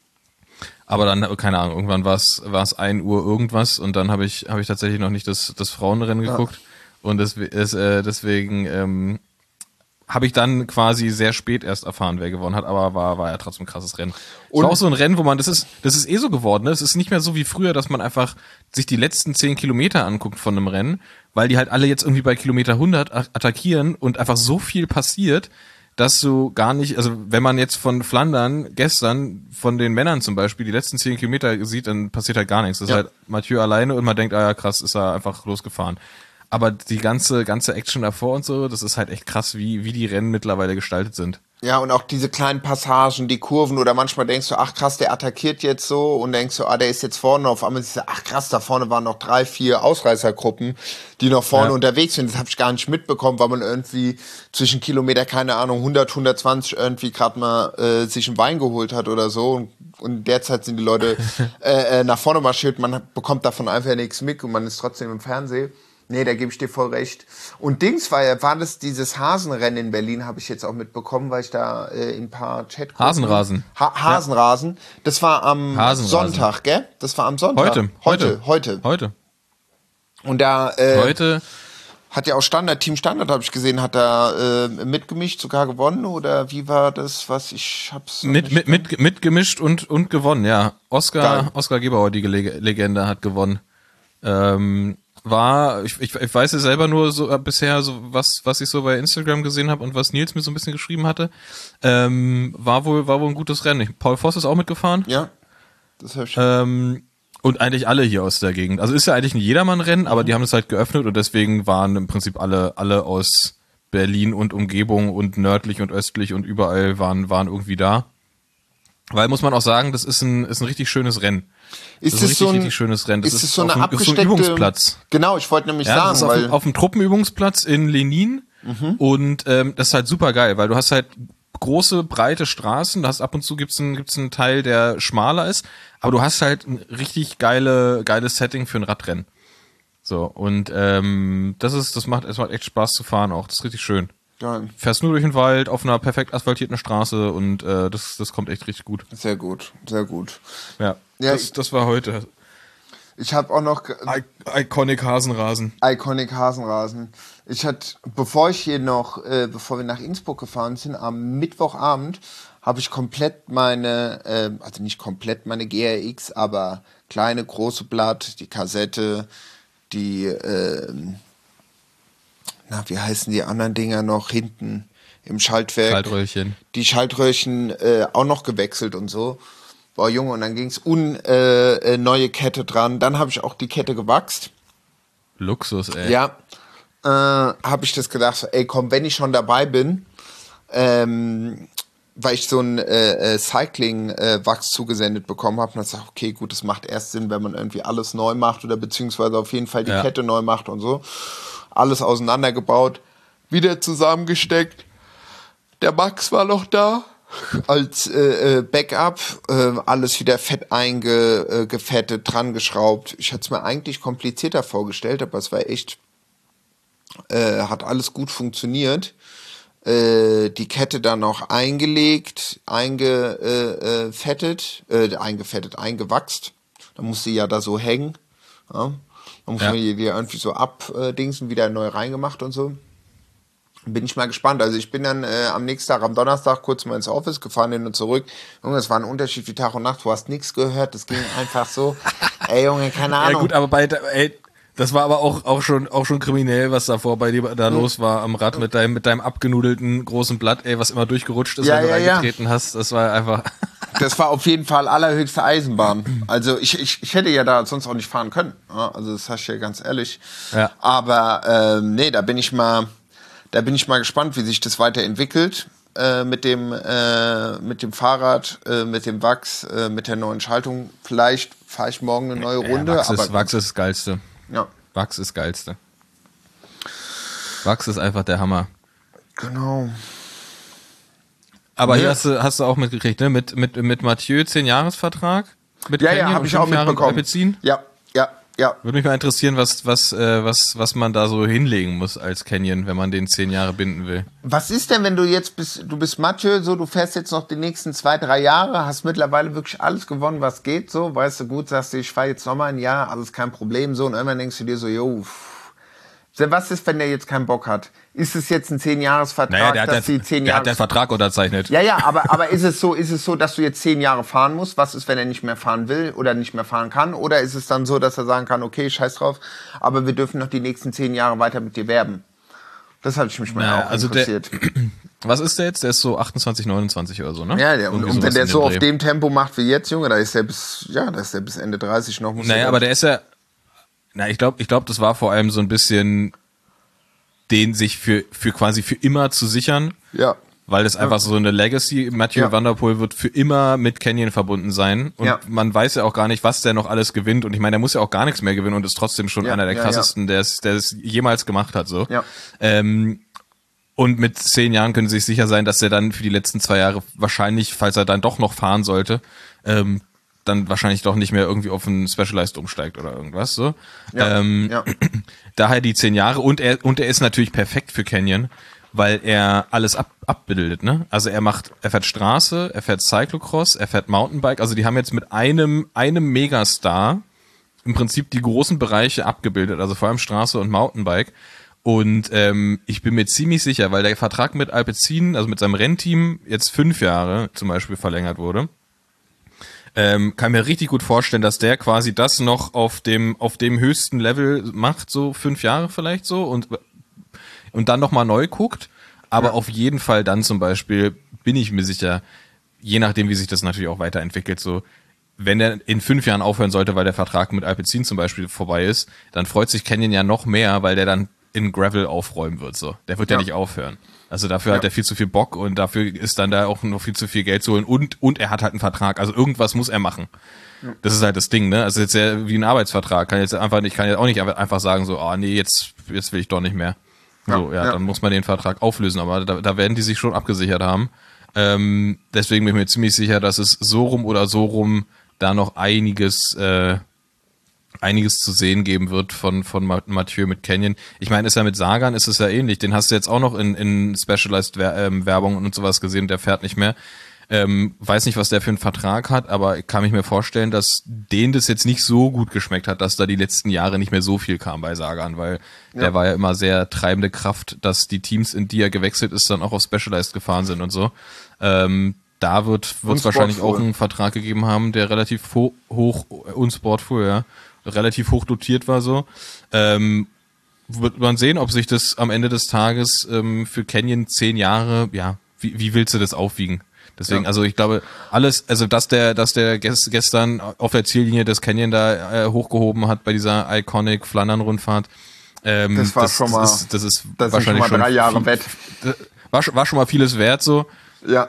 Aber dann, keine Ahnung, irgendwann war es war es ein Uhr irgendwas und dann habe ich habe ich tatsächlich noch nicht das das Frauenrennen geguckt. Und das ist, äh, deswegen ähm, habe ich dann quasi sehr spät erst erfahren, wer gewonnen hat, aber war war ja trotzdem ein krasses Rennen. Es war auch so ein Rennen, wo man, das ist das ist eh so geworden, ne? Es ist nicht mehr so wie früher, dass man einfach sich die letzten zehn Kilometer anguckt von einem Rennen, weil die halt alle jetzt irgendwie bei Kilometer hundert attackieren und einfach so viel passiert, dass du gar nicht, also wenn man jetzt von Flandern gestern, von den Männern zum Beispiel, die letzten zehn Kilometer sieht, dann passiert halt gar nichts. Das Ja. ist halt Mathieu alleine und man denkt, ah ja krass, ist er einfach losgefahren. Aber die ganze ganze Action davor und so, das ist halt echt krass, wie wie die Rennen mittlerweile gestaltet sind. Ja, und auch diese kleinen Passagen, die Kurven, oder manchmal denkst du, ach krass, der attackiert jetzt so, und denkst du, ah, der ist jetzt vorne, auf einmal siehst du, ach krass, da vorne waren noch drei, vier Ausreißergruppen, die noch vorne Ja. unterwegs sind. Das habe ich gar nicht mitbekommen, weil man irgendwie zwischen Kilometer, keine Ahnung, hundert, hundertzwanzig irgendwie gerade mal äh, sich einen Wein geholt hat oder so. Und, und derzeit sind die Leute äh, äh, nach vorne marschiert, man hat, bekommt davon einfach nichts mit und man ist trotzdem im Fernsehen. Nee, da gebe ich dir voll recht. Und Dings war ja, war das dieses Hasenrennen in Berlin, habe ich jetzt auch mitbekommen, weil ich da äh, in ein paar Chat Hasenrasen. Ha Hasenrasen. Das war am Hasenrasen. Sonntag, gell? Das war am Sonntag. Heute, Heute, heute. Heute. Und da äh, Heute hat ja auch Standard, Team Standard, habe ich gesehen, hat da äh, mitgemischt, sogar gewonnen, oder wie war das, was ich hab's noch mit, nicht mit, mit, mitgemischt und, und gewonnen, ja. Oscar, Geil. Oscar Gebauer, die Leg- Legende, hat gewonnen. Ähm, war, ich, ich, ich weiß ja selber nur so äh, bisher, so was, was ich so bei Instagram gesehen habe und was Nils mir so ein bisschen geschrieben hatte, ähm, war wohl, war wohl ein gutes Rennen. Ich, Paul Voss ist auch mitgefahren. Ja, das hab ich Ähm, und eigentlich alle hier aus der Gegend. Also ist ja eigentlich ein Jedermann-Rennen, aber die haben es halt geöffnet und deswegen waren im Prinzip alle, alle aus Berlin und Umgebung und nördlich und östlich und überall waren, waren irgendwie da. Weil, muss man auch sagen, das ist ein, ist ein richtig schönes Rennen. Ist das ist ein es richtig, so ein, richtig schönes Rennen. Das ist ist, es so auf eine einem- das ist abgesteckte, so ein Übungsplatz. Genau, ich wollte nämlich Ja, sagen, das ist auf, weil dem- auf dem Truppenübungsplatz in Lenin und ähm, das ist halt super geil, weil du hast halt große, breite Straßen, du hast ab und zu gibt's einen, gibt's einen Teil, der schmaler ist, aber du hast halt ein richtig geile, geiles Setting für ein Radrennen. So, und ähm, das ist, das macht, es macht echt Spaß zu fahren auch, das ist richtig schön. Geil. Fährst nur durch den Wald auf einer perfekt asphaltierten Straße und äh, das, das kommt echt richtig gut. Sehr gut, sehr gut. Ja, Ja, das, ich- das war heute. Ich habe auch noch... I- Iconic Hasenrasen. Iconic Hasenrasen. Ich hatte, bevor ich hier noch, äh, bevor wir nach Innsbruck gefahren sind, am Mittwochabend habe ich komplett meine, äh, also nicht komplett meine G R X, aber kleine, große Blatt, die Kassette, die, äh, na, wie heißen die anderen Dinger noch hinten im Schaltwerk? Schaltröhrchen. Die Schaltröhrchen äh, auch noch gewechselt und so. Boah, Junge, und dann ging's un äh, äh, neue Kette dran. Dann habe ich auch die Kette gewachst. Luxus, ey. Ja, äh, habe ich das gedacht, so, ey, komm, wenn ich schon dabei bin, ähm, weil ich so ein äh, Cycling-Wachs äh, zugesendet bekommen habe, und dann gesagt, okay, gut, das macht erst Sinn, wenn man irgendwie alles neu macht oder beziehungsweise auf jeden Fall die ja. Kette neu macht und so. Alles auseinandergebaut, wieder zusammengesteckt. Der Max war noch da. Als äh, Backup, äh, alles wieder fett eingefettet, äh, dran geschraubt. Ich hatte es mir eigentlich komplizierter vorgestellt, aber es war echt, äh, hat alles gut funktioniert. Äh, die Kette dann noch eingelegt, eingefettet, äh, äh, eingefettet, eingewachst. Dann musste sie ja da so hängen. Ja. Dann muss ja. man die irgendwie so abdingsen, wieder neu reingemacht und so. Bin ich mal gespannt. Also ich bin dann äh, am nächsten Tag, am Donnerstag, kurz mal ins Office gefahren, hin und zurück. Junge, es war ein Unterschied wie Tag und Nacht. Du hast nichts gehört. Das ging einfach so. Ey, Junge, keine Ahnung. Ja gut, aber bei, ey, das war aber auch, auch schon, auch schon kriminell, was davor bei dir da mhm. los war am Rad mit deinem, mit deinem abgenudelten großen Blatt, ey, was immer durchgerutscht ist, ja, wenn du ja, reingetreten ja. hast. Das war einfach... Das war auf jeden Fall allerhöchste Eisenbahn. Also ich, ich, ich hätte ja da sonst auch nicht fahren können. Ja, also das sag ich ja ganz ehrlich. Ja. Aber ähm, nee, da bin ich mal, da bin ich mal gespannt, wie sich das weiterentwickelt äh, mit dem äh, mit dem Fahrrad, äh, mit dem Wachs, äh, mit der neuen Schaltung. Vielleicht fahre ich morgen eine neue Runde. Ja, Wachs, aber ist, Wachs ist das Geilste. Ja. Wachs ist das Geilste. Wachs ist einfach der Hammer. Genau. Aber Ja. hier hast du, hast du auch mitgekriegt, ne? Mit, mit, mit Mathieu zehn-Jahres-Vertrag? Mit Ja, Canyon ja, habe und ich auch fünf Jahre mitbekommen. Alpecin? Ja, ja, ja. Würde mich mal interessieren, was, was, äh, was, was man da so hinlegen muss als Canyon, wenn man den zehn Jahre binden will. Was ist denn, wenn du jetzt bist, du bist Mathieu, so, du fährst jetzt noch die nächsten zwei, drei Jahre, hast mittlerweile wirklich alles gewonnen, was geht, so, weißt du, gut, sagst du, ich fahre jetzt noch mal ein Jahr, alles kein Problem, so, und irgendwann denkst du dir so, jo, pff. Was ist, wenn der jetzt keinen Bock hat? Ist es jetzt ein zehn-Jahres-Vertrag, Naja, der hat, dass der, die zehn der Jahre... hat den Vertrag unterzeichnet. Ja, ja, aber, aber ist es so, ist es so, dass du jetzt zehn Jahre fahren musst? Was ist, wenn er nicht mehr fahren will oder nicht mehr fahren kann? Oder ist es dann so, dass er sagen kann, okay, scheiß drauf, aber wir dürfen noch die nächsten zehn Jahre weiter mit dir werben? Das hatte ich mich mal Naja, auch also der- interessiert. Was ist der jetzt? Der ist so achtundzwanzig, neunundzwanzig oder so, ne? Ja, der, und, Irgendwie und sowas wenn der in so dem auf Dreh. dem Tempo macht wie jetzt, Junge, da ist der bis, ja, da ist der bis Ende dreißig noch. Muss Naja, der aber der ist ja, na, ich glaube, ich glaube, das war vor allem so ein bisschen, den sich für, für quasi für immer zu sichern. Ja. Weil das einfach so eine Legacy, Mathieu Ja. van der Poel wird für immer mit Canyon verbunden sein. Und Ja. man weiß ja auch gar nicht, was der noch alles gewinnt. Und ich meine, der muss ja auch gar nichts mehr gewinnen und ist trotzdem schon Ja, einer der ja, krassesten, der es, der es jemals gemacht hat, so. Ja. Ähm, und mit zehn Jahren können sie sich sicher sein, dass er dann für die letzten zwei Jahre wahrscheinlich, falls er dann doch noch fahren sollte, ähm, dann wahrscheinlich doch nicht mehr irgendwie auf einen Specialized umsteigt oder irgendwas, so. Ja. Ähm, ja. Daher die zehn Jahre und er, und er ist natürlich perfekt für Canyon, weil er alles ab, abbildet, ne? Also er macht, er fährt Straße, er fährt Cyclocross, er fährt Mountainbike, also die haben jetzt mit einem, einem Megastar im Prinzip die großen Bereiche abgebildet, also vor allem Straße und Mountainbike. Und ähm, ich bin mir ziemlich sicher, weil der Vertrag mit Alpecin, also mit seinem Rennteam, jetzt fünf Jahre zum Beispiel verlängert wurde, ähm, kann mir richtig gut vorstellen, dass der quasi das noch auf dem auf dem höchsten Level macht, so fünf Jahre vielleicht so und und dann nochmal neu guckt. Aber Ja. auf jeden Fall dann zum Beispiel, bin ich mir sicher, je nachdem, wie sich das natürlich auch weiterentwickelt, so, wenn er in fünf Jahren aufhören sollte, weil der Vertrag mit Alpecin zum Beispiel vorbei ist, dann freut sich Canyon ja noch mehr, weil der dann in Gravel aufräumen wird, so. Der wird ja, Ja. nicht aufhören. Also dafür Ja. hat er viel zu viel Bock und dafür ist dann da auch noch viel zu viel Geld zu holen und, und er hat halt einen Vertrag. Also irgendwas muss er machen. Das ist halt das Ding, ne? Also jetzt ja wie ein Arbeitsvertrag. Kann jetzt einfach nicht, kann jetzt auch nicht einfach sagen so, ah nee, jetzt, jetzt will ich doch nicht mehr. So, ja, Ja, ja. dann muss man den Vertrag auflösen, aber da, da werden die sich schon abgesichert haben. Ähm, deswegen bin ich mir ziemlich sicher, dass es so rum oder so rum da noch einiges, äh, einiges zu sehen geben wird von, von Mathieu mit Canyon. Ich meine, ist ja mit Sagan, ist es ja ähnlich. Den hast du jetzt auch noch in, in Specialized Wer- ähm, Werbung und sowas gesehen, der fährt nicht mehr. Ähm, weiß nicht, was der für einen Vertrag hat, aber kann ich mir vorstellen, dass denen das jetzt nicht so gut geschmeckt hat, dass da die letzten Jahre nicht mehr so viel kam bei Sagan, weil ja. der war ja immer sehr treibende Kraft, dass die Teams, in die er gewechselt ist, dann auch auf Specialized gefahren sind und so. Ähm, da wird es wahrscheinlich auch einen Vertrag gegeben haben, der relativ ho- hoch, und Sportfull, ja, relativ hoch dotiert war so. Ähm, wird man sehen, ob sich das am Ende des Tages ähm, für Canyon zehn Jahre, ja, wie, wie willst du das aufwiegen? Deswegen, ja. also ich glaube, alles, also dass der, dass der gest, gestern auf der Ziellinie das Canyon da äh, hochgehoben hat bei dieser Iconic Flandern-Rundfahrt, ähm, das war das, schon mal, das ist, das ist das wahrscheinlich schon mal drei schon Jahre viel, Wett. War, war schon mal vieles wert so. Ja.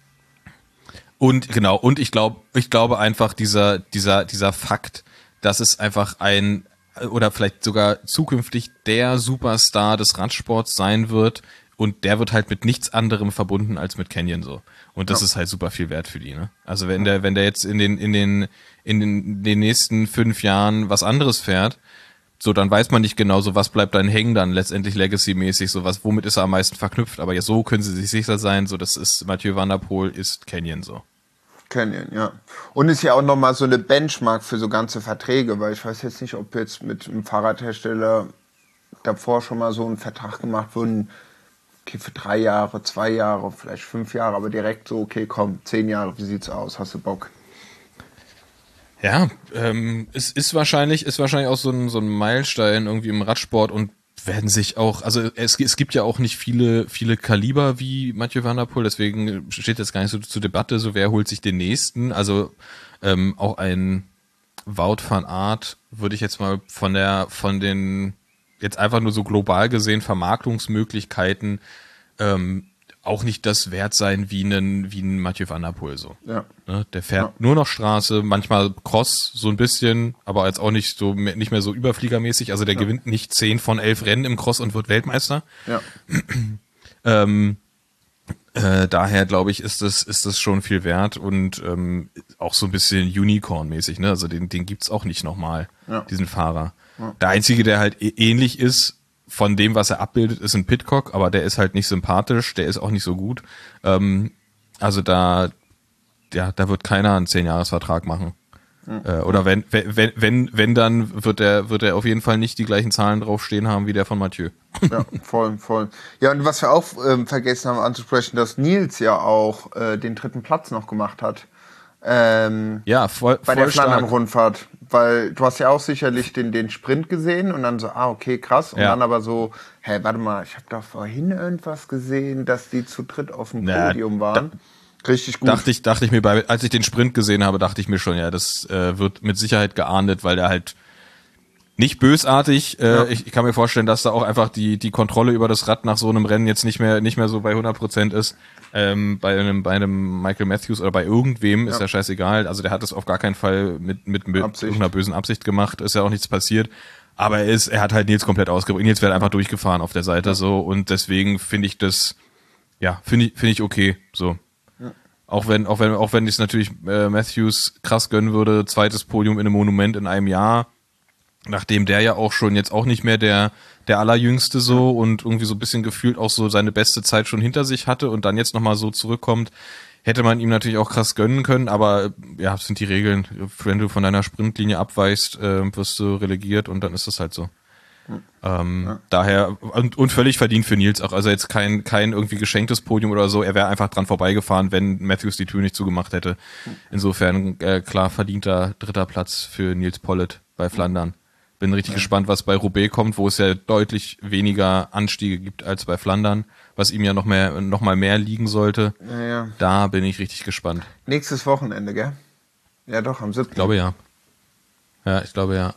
Und genau, und ich glaube, ich glaube einfach dieser, dieser, dieser Fakt, dass es einfach ein oder vielleicht sogar zukünftig der Superstar des Radsports sein wird, und der wird halt mit nichts anderem verbunden als mit Canyon so. Und das ja. ist halt super viel wert für die, ne? Also wenn der, wenn der jetzt in den, in den, in den, den nächsten fünf Jahren was anderes fährt, so, dann weiß man nicht genau, so was bleibt dann hängen dann letztendlich Legacy-mäßig, so was, womit ist er am meisten verknüpft. Aber ja, so können sie sich sicher sein, so, das ist, Mathieu van der Poel ist Canyon so. Canyon, ja. Und ist ja auch nochmal so eine Benchmark für so ganze Verträge, weil ich weiß jetzt nicht, ob jetzt mit einem Fahrradhersteller davor schon mal so ein Vertrag gemacht wurde, okay, für drei Jahre, zwei Jahre, vielleicht fünf Jahre, aber direkt so, okay, komm, zehn Jahre, wie sieht's aus? Hast du Bock? Ja, ähm, es ist wahrscheinlich, ist wahrscheinlich auch so ein, so ein Meilenstein irgendwie im Radsport, und werden sich auch, also es, es gibt ja auch nicht viele, viele Kaliber wie Mathieu van der Poel, deswegen steht jetzt gar nicht so zur Debatte, so wer holt sich den nächsten, also ähm, auch ein Wout van Aert würde ich jetzt mal von der, von den jetzt einfach nur so global gesehen Vermarktungsmöglichkeiten ähm, auch nicht das wert sein wie ein, wie ein Mathieu van der Poel so. Ja. Ne? Der fährt ja. nur noch Straße, manchmal Cross so ein bisschen, aber jetzt auch nicht so nicht mehr so überfliegermäßig. Also der ja. gewinnt nicht zehn von elf Rennen im Cross und wird Weltmeister. Ja. ähm, äh, daher glaube ich, ist das ist das schon viel wert, und ähm, auch so ein bisschen Unicorn-mäßig. Ne? Also den den gibt's auch nicht nochmal, ja. diesen Fahrer. Ja. Der einzige, der halt ähnlich ist von dem, was er abbildet, ist ein Pidcock, aber der ist halt nicht sympathisch, der ist auch nicht so gut. Ähm, also da, ja, da wird keiner einen zehn-Jahres-Vertrag machen. Mhm. Äh, oder wenn, wenn, wenn, wenn, dann wird er, wird er auf jeden Fall nicht die gleichen Zahlen draufstehen haben wie der von Mathieu. Ja, voll, voll. Ja, und was wir auch ähm, vergessen haben anzusprechen, dass Nils ja auch äh, den dritten Platz noch gemacht hat. Ähm, ja, voll, bei voll der Flandern-Rundfahrt. Weil du hast ja auch sicherlich den, den Sprint gesehen und dann so, ah, okay, krass. Und ja. dann aber so, hä, warte mal, ich habe da vorhin irgendwas gesehen, dass die zu dritt auf dem Na, Podium waren. Da, Richtig gut. Dachte ich, dachte ich mir, bei, als ich den Sprint gesehen habe, dachte ich mir schon, ja, das äh, wird mit Sicherheit geahndet, weil der halt nicht bösartig. Äh, ja. ich, ich kann mir vorstellen, dass da auch einfach die die Kontrolle über das Rad nach so einem Rennen jetzt nicht mehr nicht mehr so bei hundert Prozent ist. Ähm, bei einem bei einem Michael Matthews oder bei irgendwem ja. ist ja scheißegal. Also der hat das auf gar keinen Fall mit mit, mit irgendeiner bösen Absicht gemacht. Ist ja auch nichts passiert. Aber er ist er hat halt Nils komplett ausgebrüht. Nils wird einfach durchgefahren auf der Seite ja. so, und deswegen finde ich das ja finde ich finde ich okay so. Ja. Auch wenn auch wenn auch wenn ich es natürlich äh, Matthews krass gönnen würde, zweites Podium in einem Monument in einem Jahr. Nachdem der ja auch schon jetzt auch nicht mehr der der Allerjüngste so und irgendwie so ein bisschen gefühlt auch so seine beste Zeit schon hinter sich hatte und dann jetzt nochmal so zurückkommt, hätte man ihm natürlich auch krass gönnen können, aber ja, das sind die Regeln. Wenn du von deiner Sprintlinie abweichst, äh, wirst du relegiert, und dann ist das halt so. Mhm. Ähm, ja. Daher, und, und völlig verdient für Nils auch, also jetzt kein kein irgendwie geschenktes Podium oder so, er wäre einfach dran vorbeigefahren, wenn Matthews die Tür nicht zugemacht hätte. Insofern äh, klar verdienter dritter Platz für Nils Pollitt bei Flandern. Bin richtig ja. gespannt, was bei Roubaix kommt, wo es ja deutlich weniger Anstiege gibt als bei Flandern, was ihm ja noch mehr, noch mal mehr liegen sollte. Ja, ja. Da bin ich richtig gespannt. Nächstes Wochenende, gell? Ja, doch, am siebten. Ich glaube ja. Ja, ich glaube ja.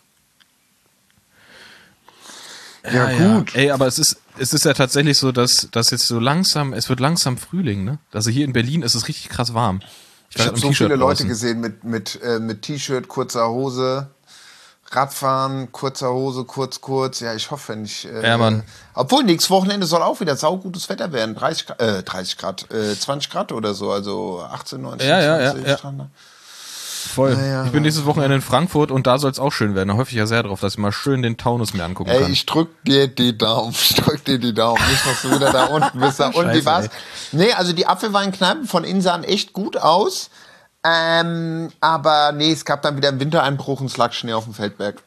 Ja, ja gut. Ja. Ey, aber es ist, es ist ja tatsächlich so, dass, dass jetzt so langsam, es wird langsam Frühling, ne? Also hier in Berlin ist es richtig krass warm. Ich, ich habe so viele Leute gesehen mit, mit, äh, mit T-Shirt, kurzer Hose. Radfahren, kurzer Hose, kurz, kurz. Ja, ich hoffe nicht. Äh, ja, Mann. Obwohl, nächstes Wochenende soll auch wieder saugutes Wetter werden. dreißig Grad, äh, dreißig Grad, äh, zwanzig Grad oder so. Also achtzehn, neunzehn, ja, ja, zwanzig. Ja, ja. Voll. Naja, ich bin nächstes Wochenende in Frankfurt und da soll es auch schön werden. Da hoffe ich ja sehr drauf, dass ich mal schön den Taunus mir angucken Ey, kann. ich drück dir die Daumen. Ich drück dir die Daumen. Nicht, dass du wieder da unten bist. Und Scheiße, wie war's? ey. Nee, also die Apfelweinkneipen von innen sahen echt gut aus. Ähm, aber nee, es gab dann wieder einen Wintereinbruch und es lag Schnee auf dem Feldberg.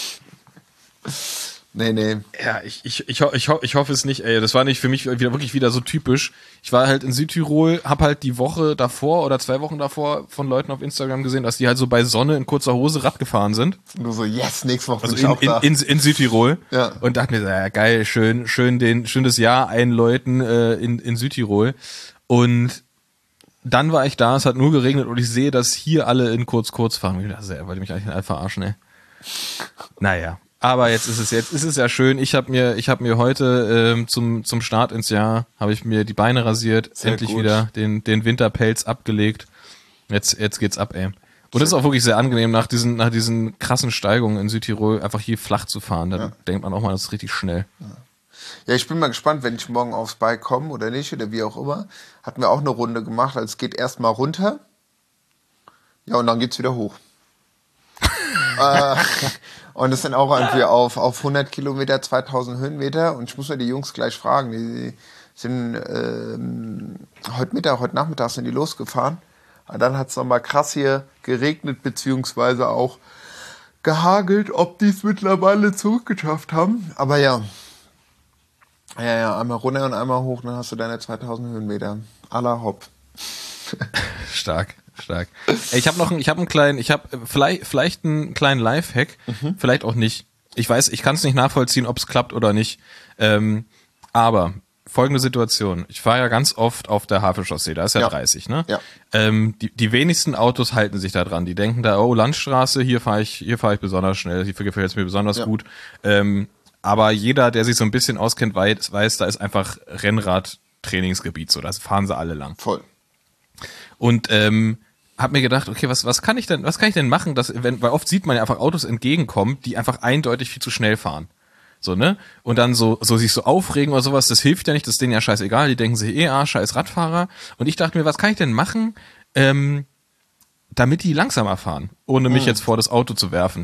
Nee, nee. Ja, ich, ich, ich, ho- ich, ho- ich hoffe es nicht, ey. Das war nicht für mich wieder wirklich wieder so typisch. Ich war halt in Südtirol, hab halt die Woche davor oder zwei Wochen davor von Leuten auf Instagram gesehen, dass die halt so bei Sonne in kurzer Hose Rad gefahren sind. Nur so, yes, nächste Woche Also bin ich in, auch in, da. in, in Südtirol. Ja. Und dachte mir, so, ja geil, schön, schön den, schön das Jahr einläuten äh, in, in Südtirol. Und dann war ich da, es hat nur geregnet und ich sehe, dass hier alle in kurz kurz fahren. Ich dachte, sehr, wollte mich eigentlich verarschen, ey. Naja. Aber jetzt ist es jetzt ist es ja schön. Ich habe mir ich habe mir heute ähm, zum zum Start ins Jahr habe ich mir die Beine rasiert, Sehr endlich gut. wieder den den Winterpelz abgelegt. Jetzt jetzt geht's ab, ey. Und es ist auch wirklich sehr angenehm nach diesen nach diesen krassen Steigungen in Südtirol einfach hier flach zu fahren. Da Ja. denkt man auch mal, das ist richtig schnell. Ja, ich bin mal gespannt, wenn ich morgen aufs Bike komme oder nicht oder wie auch immer. Hatten wir auch eine Runde gemacht. Also es geht erstmal runter. Ja, und dann geht's wieder hoch. äh, und es sind auch irgendwie auf, auf hundert Kilometer, zweitausend Höhenmeter. Und ich muss mir die Jungs gleich fragen. Die sind ähm, heute Mittag, heute Nachmittag sind die losgefahren. Und dann hat es nochmal krass hier geregnet, beziehungsweise auch gehagelt, ob die es mittlerweile zurückgeschafft haben. Aber ja. Ja, ja, einmal runter und einmal hoch, dann hast du deine zweitausend Höhenmeter. À la hopp. Stark, stark. Ey, ich habe noch einen, ich habe einen kleinen, ich habe vielleicht vielleicht einen kleinen Lifehack, Mhm. vielleicht auch nicht. Ich weiß, ich kann es nicht nachvollziehen, ob es klappt oder nicht. Ähm, aber folgende Situation: Ich fahre ja ganz oft auf der Havelchaussee, da ist ja, Ja. dreißig, ne? Ja. Ähm, die, die wenigsten Autos halten sich da dran. Die denken da, oh, Landstraße, hier fahre ich, hier fahre ich besonders schnell, hier gefällt es mir besonders Ja. gut. Ähm, aber jeder, der sich so ein bisschen auskennt, weiß, weiß, da ist einfach Rennrad-Trainingsgebiet, so, da fahren sie alle lang. Voll. Und ähm, hab mir gedacht, okay, was was kann ich denn was kann ich denn machen, dass wenn weil oft sieht man ja einfach Autos entgegenkommen, die einfach eindeutig viel zu schnell fahren. So, ne? Und dann so so sich so aufregen oder sowas, das hilft ja nicht, das ist denen ja scheißegal, die denken sich eh, ah, scheiß Radfahrer. Und ich dachte mir, was kann ich denn machen, ähm, damit die langsamer fahren, ohne mich jetzt vor das Auto zu werfen.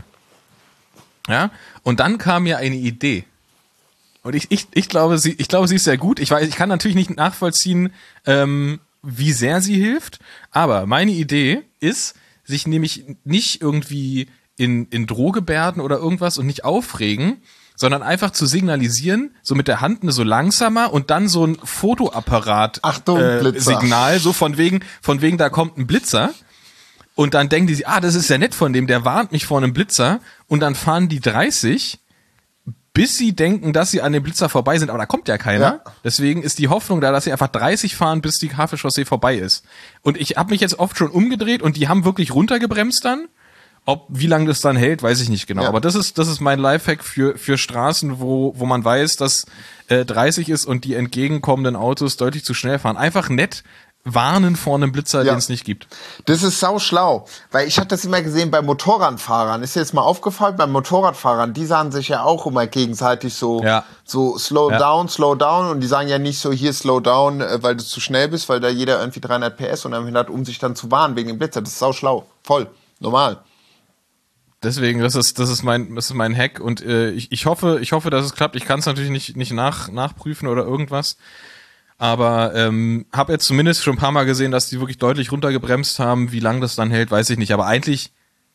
Ja? Und dann kam mir eine Idee. Und ich, ich, ich glaube, sie, ich glaube, sie ist sehr gut. Ich weiß, ich kann natürlich nicht nachvollziehen, ähm, wie sehr sie hilft. Aber meine Idee ist, sich nämlich nicht irgendwie in, in Drohgebärden oder irgendwas und nicht aufregen, sondern einfach zu signalisieren, so mit der Hand so langsamer und dann so ein Fotoapparat Achtung, äh, Blitzer. Signal, so von wegen, von wegen, da kommt ein Blitzer. Und dann denken die sich, ah, das ist ja nett von dem, der warnt mich vor einem Blitzer. Und dann fahren die dreißig, bis sie denken, dass sie an dem Blitzer vorbei sind. Aber da kommt ja keiner. Ja. Deswegen ist die Hoffnung da, dass sie einfach dreißig fahren, bis die Havelchaussee vorbei ist. Und ich habe mich jetzt oft schon umgedreht und die haben wirklich runtergebremst dann. Ob, wie lange das dann hält, weiß ich nicht genau. Ja. Aber das ist, das ist mein Lifehack für, für Straßen, wo, wo man weiß, dass äh, dreißig ist und die entgegenkommenden Autos deutlich zu schnell fahren. Einfach nett warnen vor einem Blitzer, Ja. den es nicht gibt. Das ist sau schlau, weil ich hatte das immer gesehen bei Motorradfahrern. Ist dir jetzt mal aufgefallen, bei Motorradfahrern, die sagen sich ja auch immer gegenseitig so, Ja. so slow Ja. down, slow down, und die sagen ja nicht so, hier slow down, äh, weil du zu schnell bist, weil da jeder irgendwie dreihundert P S und dann hat, um sich dann zu warnen wegen dem Blitzer. Das ist sau schlau, voll, normal. Deswegen, das ist, das ist mein, das ist mein Hack und äh, ich, ich hoffe, ich hoffe, dass es klappt. Ich kann es natürlich nicht, nicht nach, nachprüfen oder irgendwas. Aber ähm, habe jetzt zumindest schon ein paar Mal gesehen, dass die wirklich deutlich runtergebremst haben. Wie lange das dann hält, weiß ich nicht. Aber eigentlich,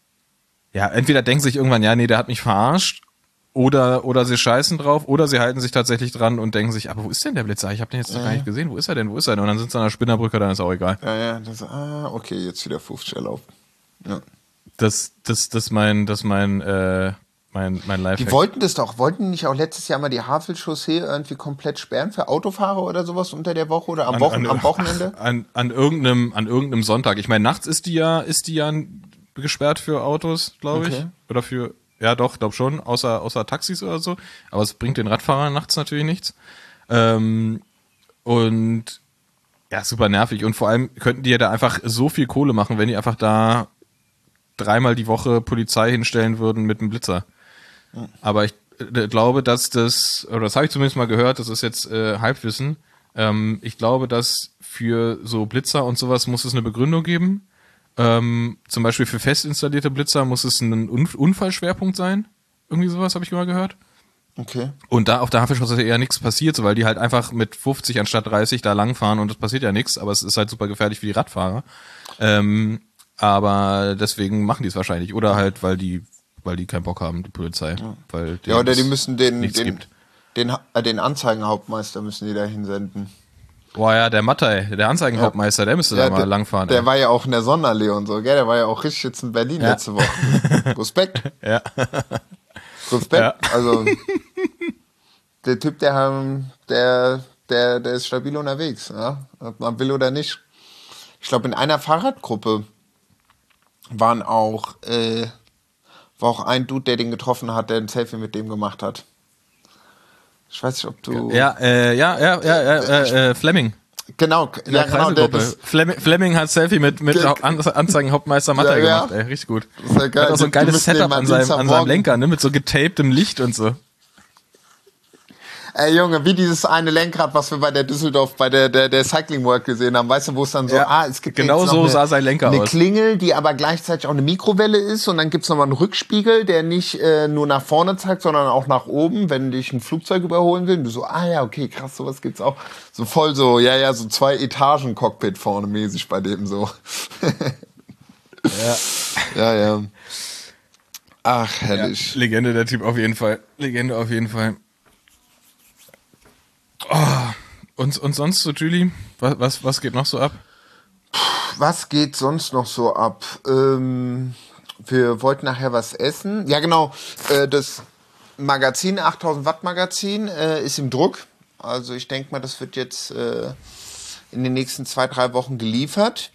ja, entweder denken sie sich irgendwann, ja, nee, der hat mich verarscht, oder oder sie scheißen drauf, oder sie halten sich tatsächlich dran und denken sich, aber wo ist denn der Blitzer? Ich habe den jetzt noch gar nicht gesehen. Wo ist er denn? Wo ist er denn? Und dann sind sie an der Spinnerbrücke, dann ist auch egal. Ja, ja, das, ah, okay, jetzt wieder fünfzig erlaubt. Ja. Das, das, das mein, das mein, äh, mein, mein Lifehack. Die wollten das doch, wollten nicht auch letztes Jahr mal die Havelchaussee irgendwie komplett sperren für Autofahrer oder sowas unter der Woche oder am, Wochen, am Wochenende? An, an irgendeinem, an irgendeinem Sonntag. Ich meine, nachts ist die ja, ist die ja gesperrt für Autos, glaube ich. Okay. Oder für, ja doch, glaube schon, außer, außer Taxis oder so. Aber es bringt den Radfahrern nachts natürlich nichts. Ähm, und ja, super nervig. Und vor allem könnten die ja da einfach so viel Kohle machen, wenn die einfach da dreimal die Woche Polizei hinstellen würden mit einem Blitzer. Aber ich äh, glaube, dass das, oder das habe ich zumindest mal gehört, das ist jetzt äh, Halbwissen, ähm, ich glaube, dass für so Blitzer und sowas muss es eine Begründung geben Ähm, zum Beispiel für fest installierte Blitzer muss es ein Unf- Unfallschwerpunkt sein. Irgendwie sowas habe ich mal gehört. Okay. Und da auf der Havelstraße ist ja eher nichts passiert, so, weil die halt einfach mit fünfzig anstatt dreißig da langfahren und es passiert ja nichts, aber es ist halt super gefährlich für die Radfahrer. Ähm, aber deswegen machen die es wahrscheinlich. Oder halt, weil die, weil die keinen Bock haben, die Polizei. Ja, weil ja oder die müssen den, den, gibt. den, äh, den Anzeigenhauptmeister müssen die da hinsenden. Boah ja, der Mattei, der Anzeigenhauptmeister, der müsste ja, da mal der, langfahren. Der ey. war ja auch in der Sonderlee und so, gell? Der war ja auch richtig jetzt in Berlin ja. letzte Woche. Respekt. Ja. Respekt. Ja. Also der Typ, der, der, der, der ist stabil unterwegs, ja? Ob man will oder nicht. Ich glaube, in einer Fahrradgruppe waren auch, äh, war auch ein Dude, der den getroffen hat, der ein Selfie mit dem gemacht hat. Ich weiß nicht, ob du... Ja, äh, ja, ja, ja, ja äh, äh, Fleming. Genau, In der ja, genau. Der, das, Fleming, Fleming hat Selfie mit, mit Ge- Anzeigenhauptmeister Mattei Ja, ja. gemacht, ey, richtig gut. Das ist ja geil. Hat auch so ein Die- die geiles müssen den Setup mal an seinem, an seinem Dienstagmorgen- Lenker, ne, mit so getaptem Licht und so. Ey Junge, wie dieses eine Lenkrad, was wir bei der Düsseldorf, bei der, der, der Cycling World gesehen haben, weißt du, wo es dann so, Ja, ah, es gibt genau jetzt noch so eine, sah sein Lenker eine aus. Klingel, die aber gleichzeitig auch eine Mikrowelle ist und dann gibt's noch mal einen Rückspiegel, der nicht äh, nur nach vorne zeigt, sondern auch nach oben, wenn dich ein Flugzeug überholen will. Und du so, ah ja, okay, krass, sowas gibt's auch. So voll so, ja, ja, so zwei Etagen Cockpit vorne mäßig bei dem so. Ja. Ja, ja. Ach, herrlich. Ja, Legende der Typ auf jeden Fall. Legende auf jeden Fall. Oh, und, und sonst so, Julie? Was, was, was geht noch so ab? Was geht sonst noch so ab? Ähm, wir wollten nachher was essen. Ja, genau. Äh, das Magazin, achttausend Watt Magazin, äh, ist im Druck. Also ich denke mal, das wird jetzt äh, in den nächsten zwei, drei Wochen geliefert.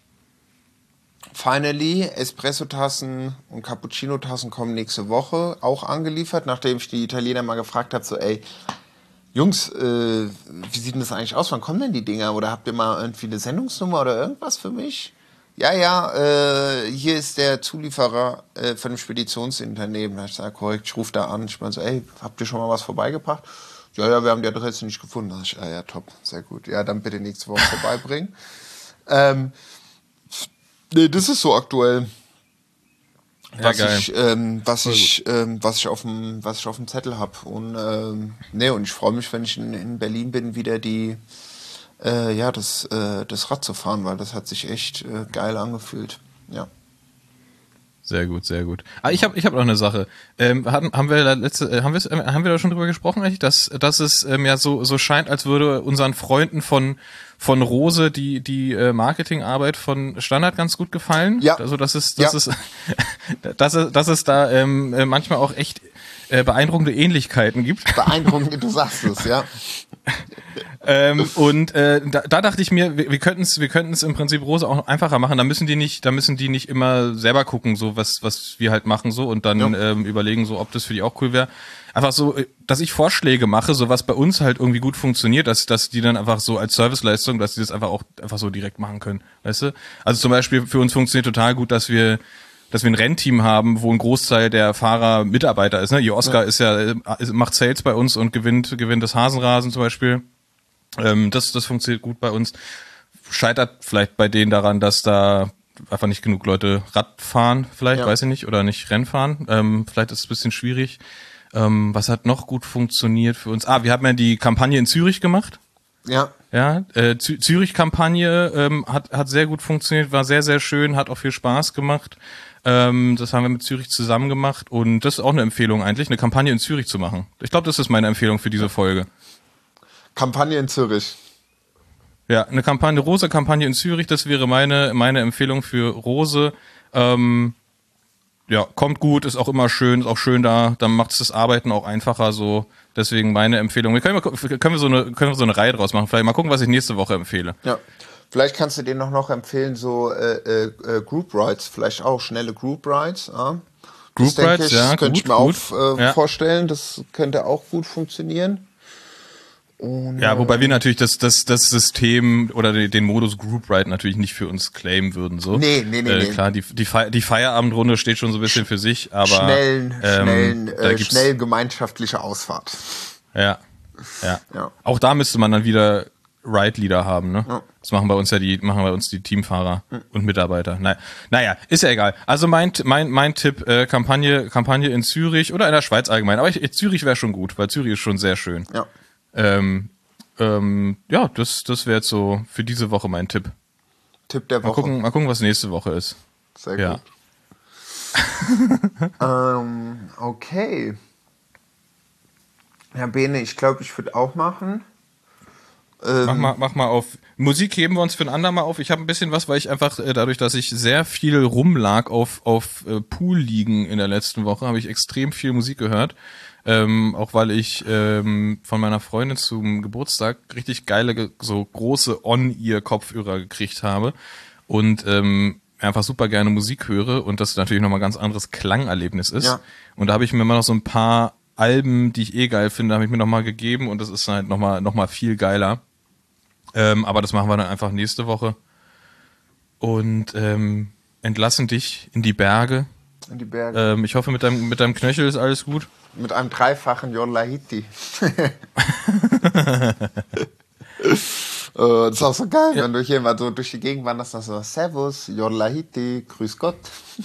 Finally, Espresso-Tassen und Cappuccino-Tassen kommen nächste Woche auch angeliefert, nachdem ich die Italiener mal gefragt habe, so ey, Jungs, äh, wie sieht denn das eigentlich aus? Wann kommen denn die Dinger? Oder habt ihr mal irgendwie eine Sendungsnummer oder irgendwas für mich? Ja, ja, äh, hier ist der Zulieferer äh, von dem Speditionsunternehmen. Da hab ich gesagt, korrekt, ich rufe da an. Ich meine so, ey, habt ihr schon mal was vorbeigebracht? Ja, ja, wir haben die Adresse nicht gefunden. Da hab ich, ah ja, top, sehr gut. Ja, dann bitte nächste Woche vorbeibringen. ähm, nee, das ist so aktuell. Ja, was geil. ich, ähm, was ich, ähm, was ich auf dem, was ich auf dem Zettel habe. Und ähm, nee, und ich freue mich, wenn ich in, in Berlin bin, wieder die, äh, ja, das, äh, das Rad zu fahren, weil das hat sich echt äh, geil angefühlt. Ja. Sehr gut, sehr gut. Ah, ich habe ich hab noch eine Sache. Ähm, hatten, haben wir da letzte, äh, haben wir äh, haben wir da schon drüber gesprochen eigentlich, dass dass es ähm, ja so so scheint, als würde unseren Freunden von von Rose die die äh, Marketingarbeit von Standard ganz gut gefallen. Ja. Also das ist das Ja. ist dass es dass es da ähm, äh, manchmal auch echt äh, beeindruckende Ähnlichkeiten gibt. Beeindruckend, du sagst es, ja. Ähm, und äh, da, da dachte ich mir, wir, wir könnten es wir könnten es im Prinzip Rose auch einfacher machen. Da müssen die nicht, da müssen die nicht immer selber gucken, so was was wir halt machen so und dann Ja. ähm, überlegen, so ob das für die auch cool wäre. Einfach so, äh, dass ich Vorschläge mache, so was bei uns halt irgendwie gut funktioniert, dass dass die dann einfach so als Serviceleistung, dass die das einfach auch einfach so direkt machen können, weißt du? Also zum Beispiel für uns funktioniert total gut, dass wir dass wir ein Rennteam haben, wo ein Großteil der Fahrer Mitarbeiter ist. Ne? Joska ja. ist ja äh, macht Sales bei uns und gewinnt gewinnt das Hasenrasen zum Beispiel. Ähm, das, das funktioniert gut bei uns. Scheitert vielleicht bei denen daran, dass da einfach nicht genug Leute Rad fahren, vielleicht, Ja. weiß ich nicht, oder nicht Rennen fahren. Ähm, vielleicht ist es ein bisschen schwierig. Ähm, was hat noch gut funktioniert für uns? Ah, wir haben ja die Kampagne in Zürich gemacht. Ja. Ja, äh, Zü- Zürich-Kampagne ähm, hat, hat sehr gut funktioniert, war sehr, sehr schön, hat auch viel Spaß gemacht. Ähm, das haben wir mit Zürich zusammen gemacht und das ist auch eine Empfehlung eigentlich, eine Kampagne in Zürich zu machen. Ich glaube, das ist meine Empfehlung für diese Folge. Kampagne in Zürich. Ja, eine Kampagne, Rose-Kampagne in Zürich, das wäre meine meine Empfehlung für Rose. Ähm, ja, kommt gut, ist auch immer schön, ist auch schön da, dann macht es das Arbeiten auch einfacher so. Deswegen meine Empfehlung. Wir können, mal, können wir so eine können wir so eine Reihe draus machen. Vielleicht mal gucken, was ich nächste Woche empfehle. Ja. Vielleicht kannst du denen noch, noch empfehlen, so äh, äh, Group Rides, vielleicht auch schnelle Group Rides. Ja. Group das denke Rides, ich, ja, das könnte gut, ich mir gut. auch äh, Ja. vorstellen. Das könnte auch gut funktionieren. Und, Ja, wobei wir natürlich das, das, das System oder den, den Modus Group Ride natürlich nicht für uns claimen würden. So. Nee, nee, nee, Äh, nee. klar, die, die, Fe- die Feierabendrunde steht schon so ein bisschen für sich, aber schnellen, ähm, schnellen, da äh, gibt's, schnell gemeinschaftliche Ausfahrt. Ja, ja. Ja. Auch da müsste man dann wieder Ride-Leader haben, ne? Ja. Das machen bei uns ja die, machen bei uns die Teamfahrer und Mitarbeiter. Naja, naja, ist ja egal. Also mein, mein, mein Tipp, äh, Kampagne, Kampagne in Zürich oder in der Schweiz allgemein. Aber ich, Zürich wäre schon gut, weil Zürich ist schon sehr schön. Ja. Ähm, ähm, ja, das, das wäre jetzt so für diese Woche mein Tipp. Tipp der Woche. Mal gucken, mal gucken, was nächste Woche ist. Sehr Ja. gut. ähm, okay. Ja, Bene, ich glaube, ich würde auch machen. Ähm, Mach mal, mach mal auf. Musik heben wir uns für ein andermal auf. Ich habe ein bisschen was, weil ich einfach, äh, dadurch, dass ich sehr viel rumlag auf, auf äh, Poolliegen in der letzten Woche, habe ich extrem viel Musik gehört. Ähm, auch weil ich ähm, von meiner Freundin zum Geburtstag richtig geile, ge- so große On-Ear-Kopfhörer gekriegt habe. Und ähm, einfach super gerne Musik höre und das natürlich nochmal ein ganz anderes Klangerlebnis ist. Ja. Und da habe ich mir immer noch so ein paar Alben, die ich eh geil finde, habe ich mir nochmal gegeben und das ist halt nochmal noch mal viel geiler. Ähm, aber das machen wir dann einfach nächste Woche. Und ähm, entlassen dich in die Berge. in die Berge. Ähm, ich hoffe, mit deinem, mit deinem Knöchel ist alles gut. Mit einem dreifachen Yollahiti. Das ist auch so geil, Ja. wenn du hier mal so durch die Gegend wanderst, dann so Servus, Yollahiti, grüß Gott.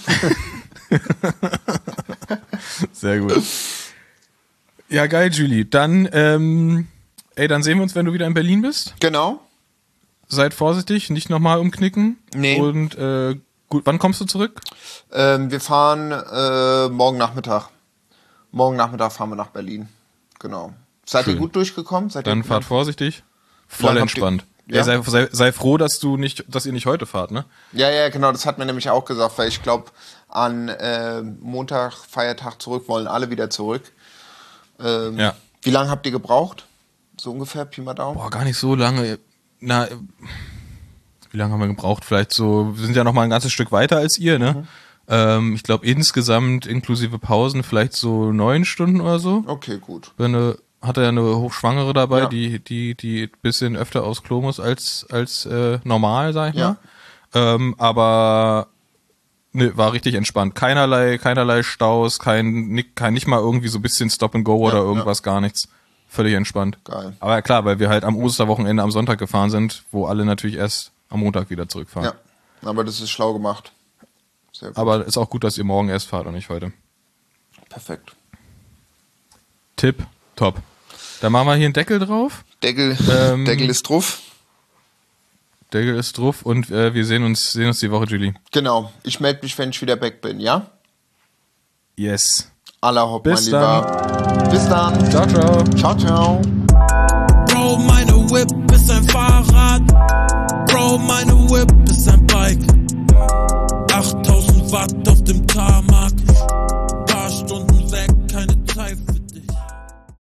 Sehr gut. Ja, geil, Julie. Dann, ähm, ey, dann sehen wir uns, wenn du wieder in Berlin bist. Genau. Seid vorsichtig, nicht nochmal umknicken. Nee. Und äh, gut, wann kommst du zurück? Ähm, wir fahren äh, morgen Nachmittag. Morgen Nachmittag fahren wir nach Berlin. Genau. Seid ihr Schön. gut durchgekommen? Seid Dann ihr fahrt vorsichtig. Wie Voll lange habt ihr- entspannt. Ja? Ja, sei, sei, sei froh, dass du nicht, dass ihr nicht heute fahrt, ne? Ja, ja, genau, das hat mir nämlich auch gesagt, weil ich glaube, an äh, Montag, Feiertag zurück, wollen alle wieder zurück. Ähm, Ja. Wie lange habt ihr gebraucht? So ungefähr, Pi mal Daumen? Boah, gar nicht so lange. Na, äh, wie lange haben wir gebraucht? Vielleicht so, wir sind ja noch mal ein ganzes Stück weiter als ihr, ne? Mhm. Ähm, ich glaube insgesamt inklusive Pausen vielleicht so neun Stunden oder so. Okay, gut. Wenn eine, hatte ja eine Hochschwangere dabei, Ja. die, die, die ein bisschen öfter aufs Klo muss als, als äh, normal, sag ich Ja. mal. Ähm, aber ne, war richtig entspannt. Keinerlei, keinerlei Staus, kein, nicht, kein nicht mal irgendwie so ein bisschen Stop and Go oder Ja, irgendwas, gar nichts. Völlig entspannt. Geil. Aber klar, weil wir halt am Osterwochenende am Sonntag gefahren sind, wo alle natürlich erst am Montag wieder zurückfahren. Ja, aber das ist schlau gemacht. Sehr gut. Aber ist auch gut, dass ihr morgen erst fahrt und nicht heute. Perfekt. Tipp, top. Dann machen wir hier einen Deckel drauf. Deckel, Ähm, Deckel ist drauf. Deckel ist drauf und äh, wir sehen uns, sehen uns die Woche, Julie. Genau. Ich melde mich, wenn ich wieder back bin, ja? Yes. Aller Hopp, mein Bis Lieber. Bis dann. Ciao, ciao. Ciao, ciao. Bro, meine Whip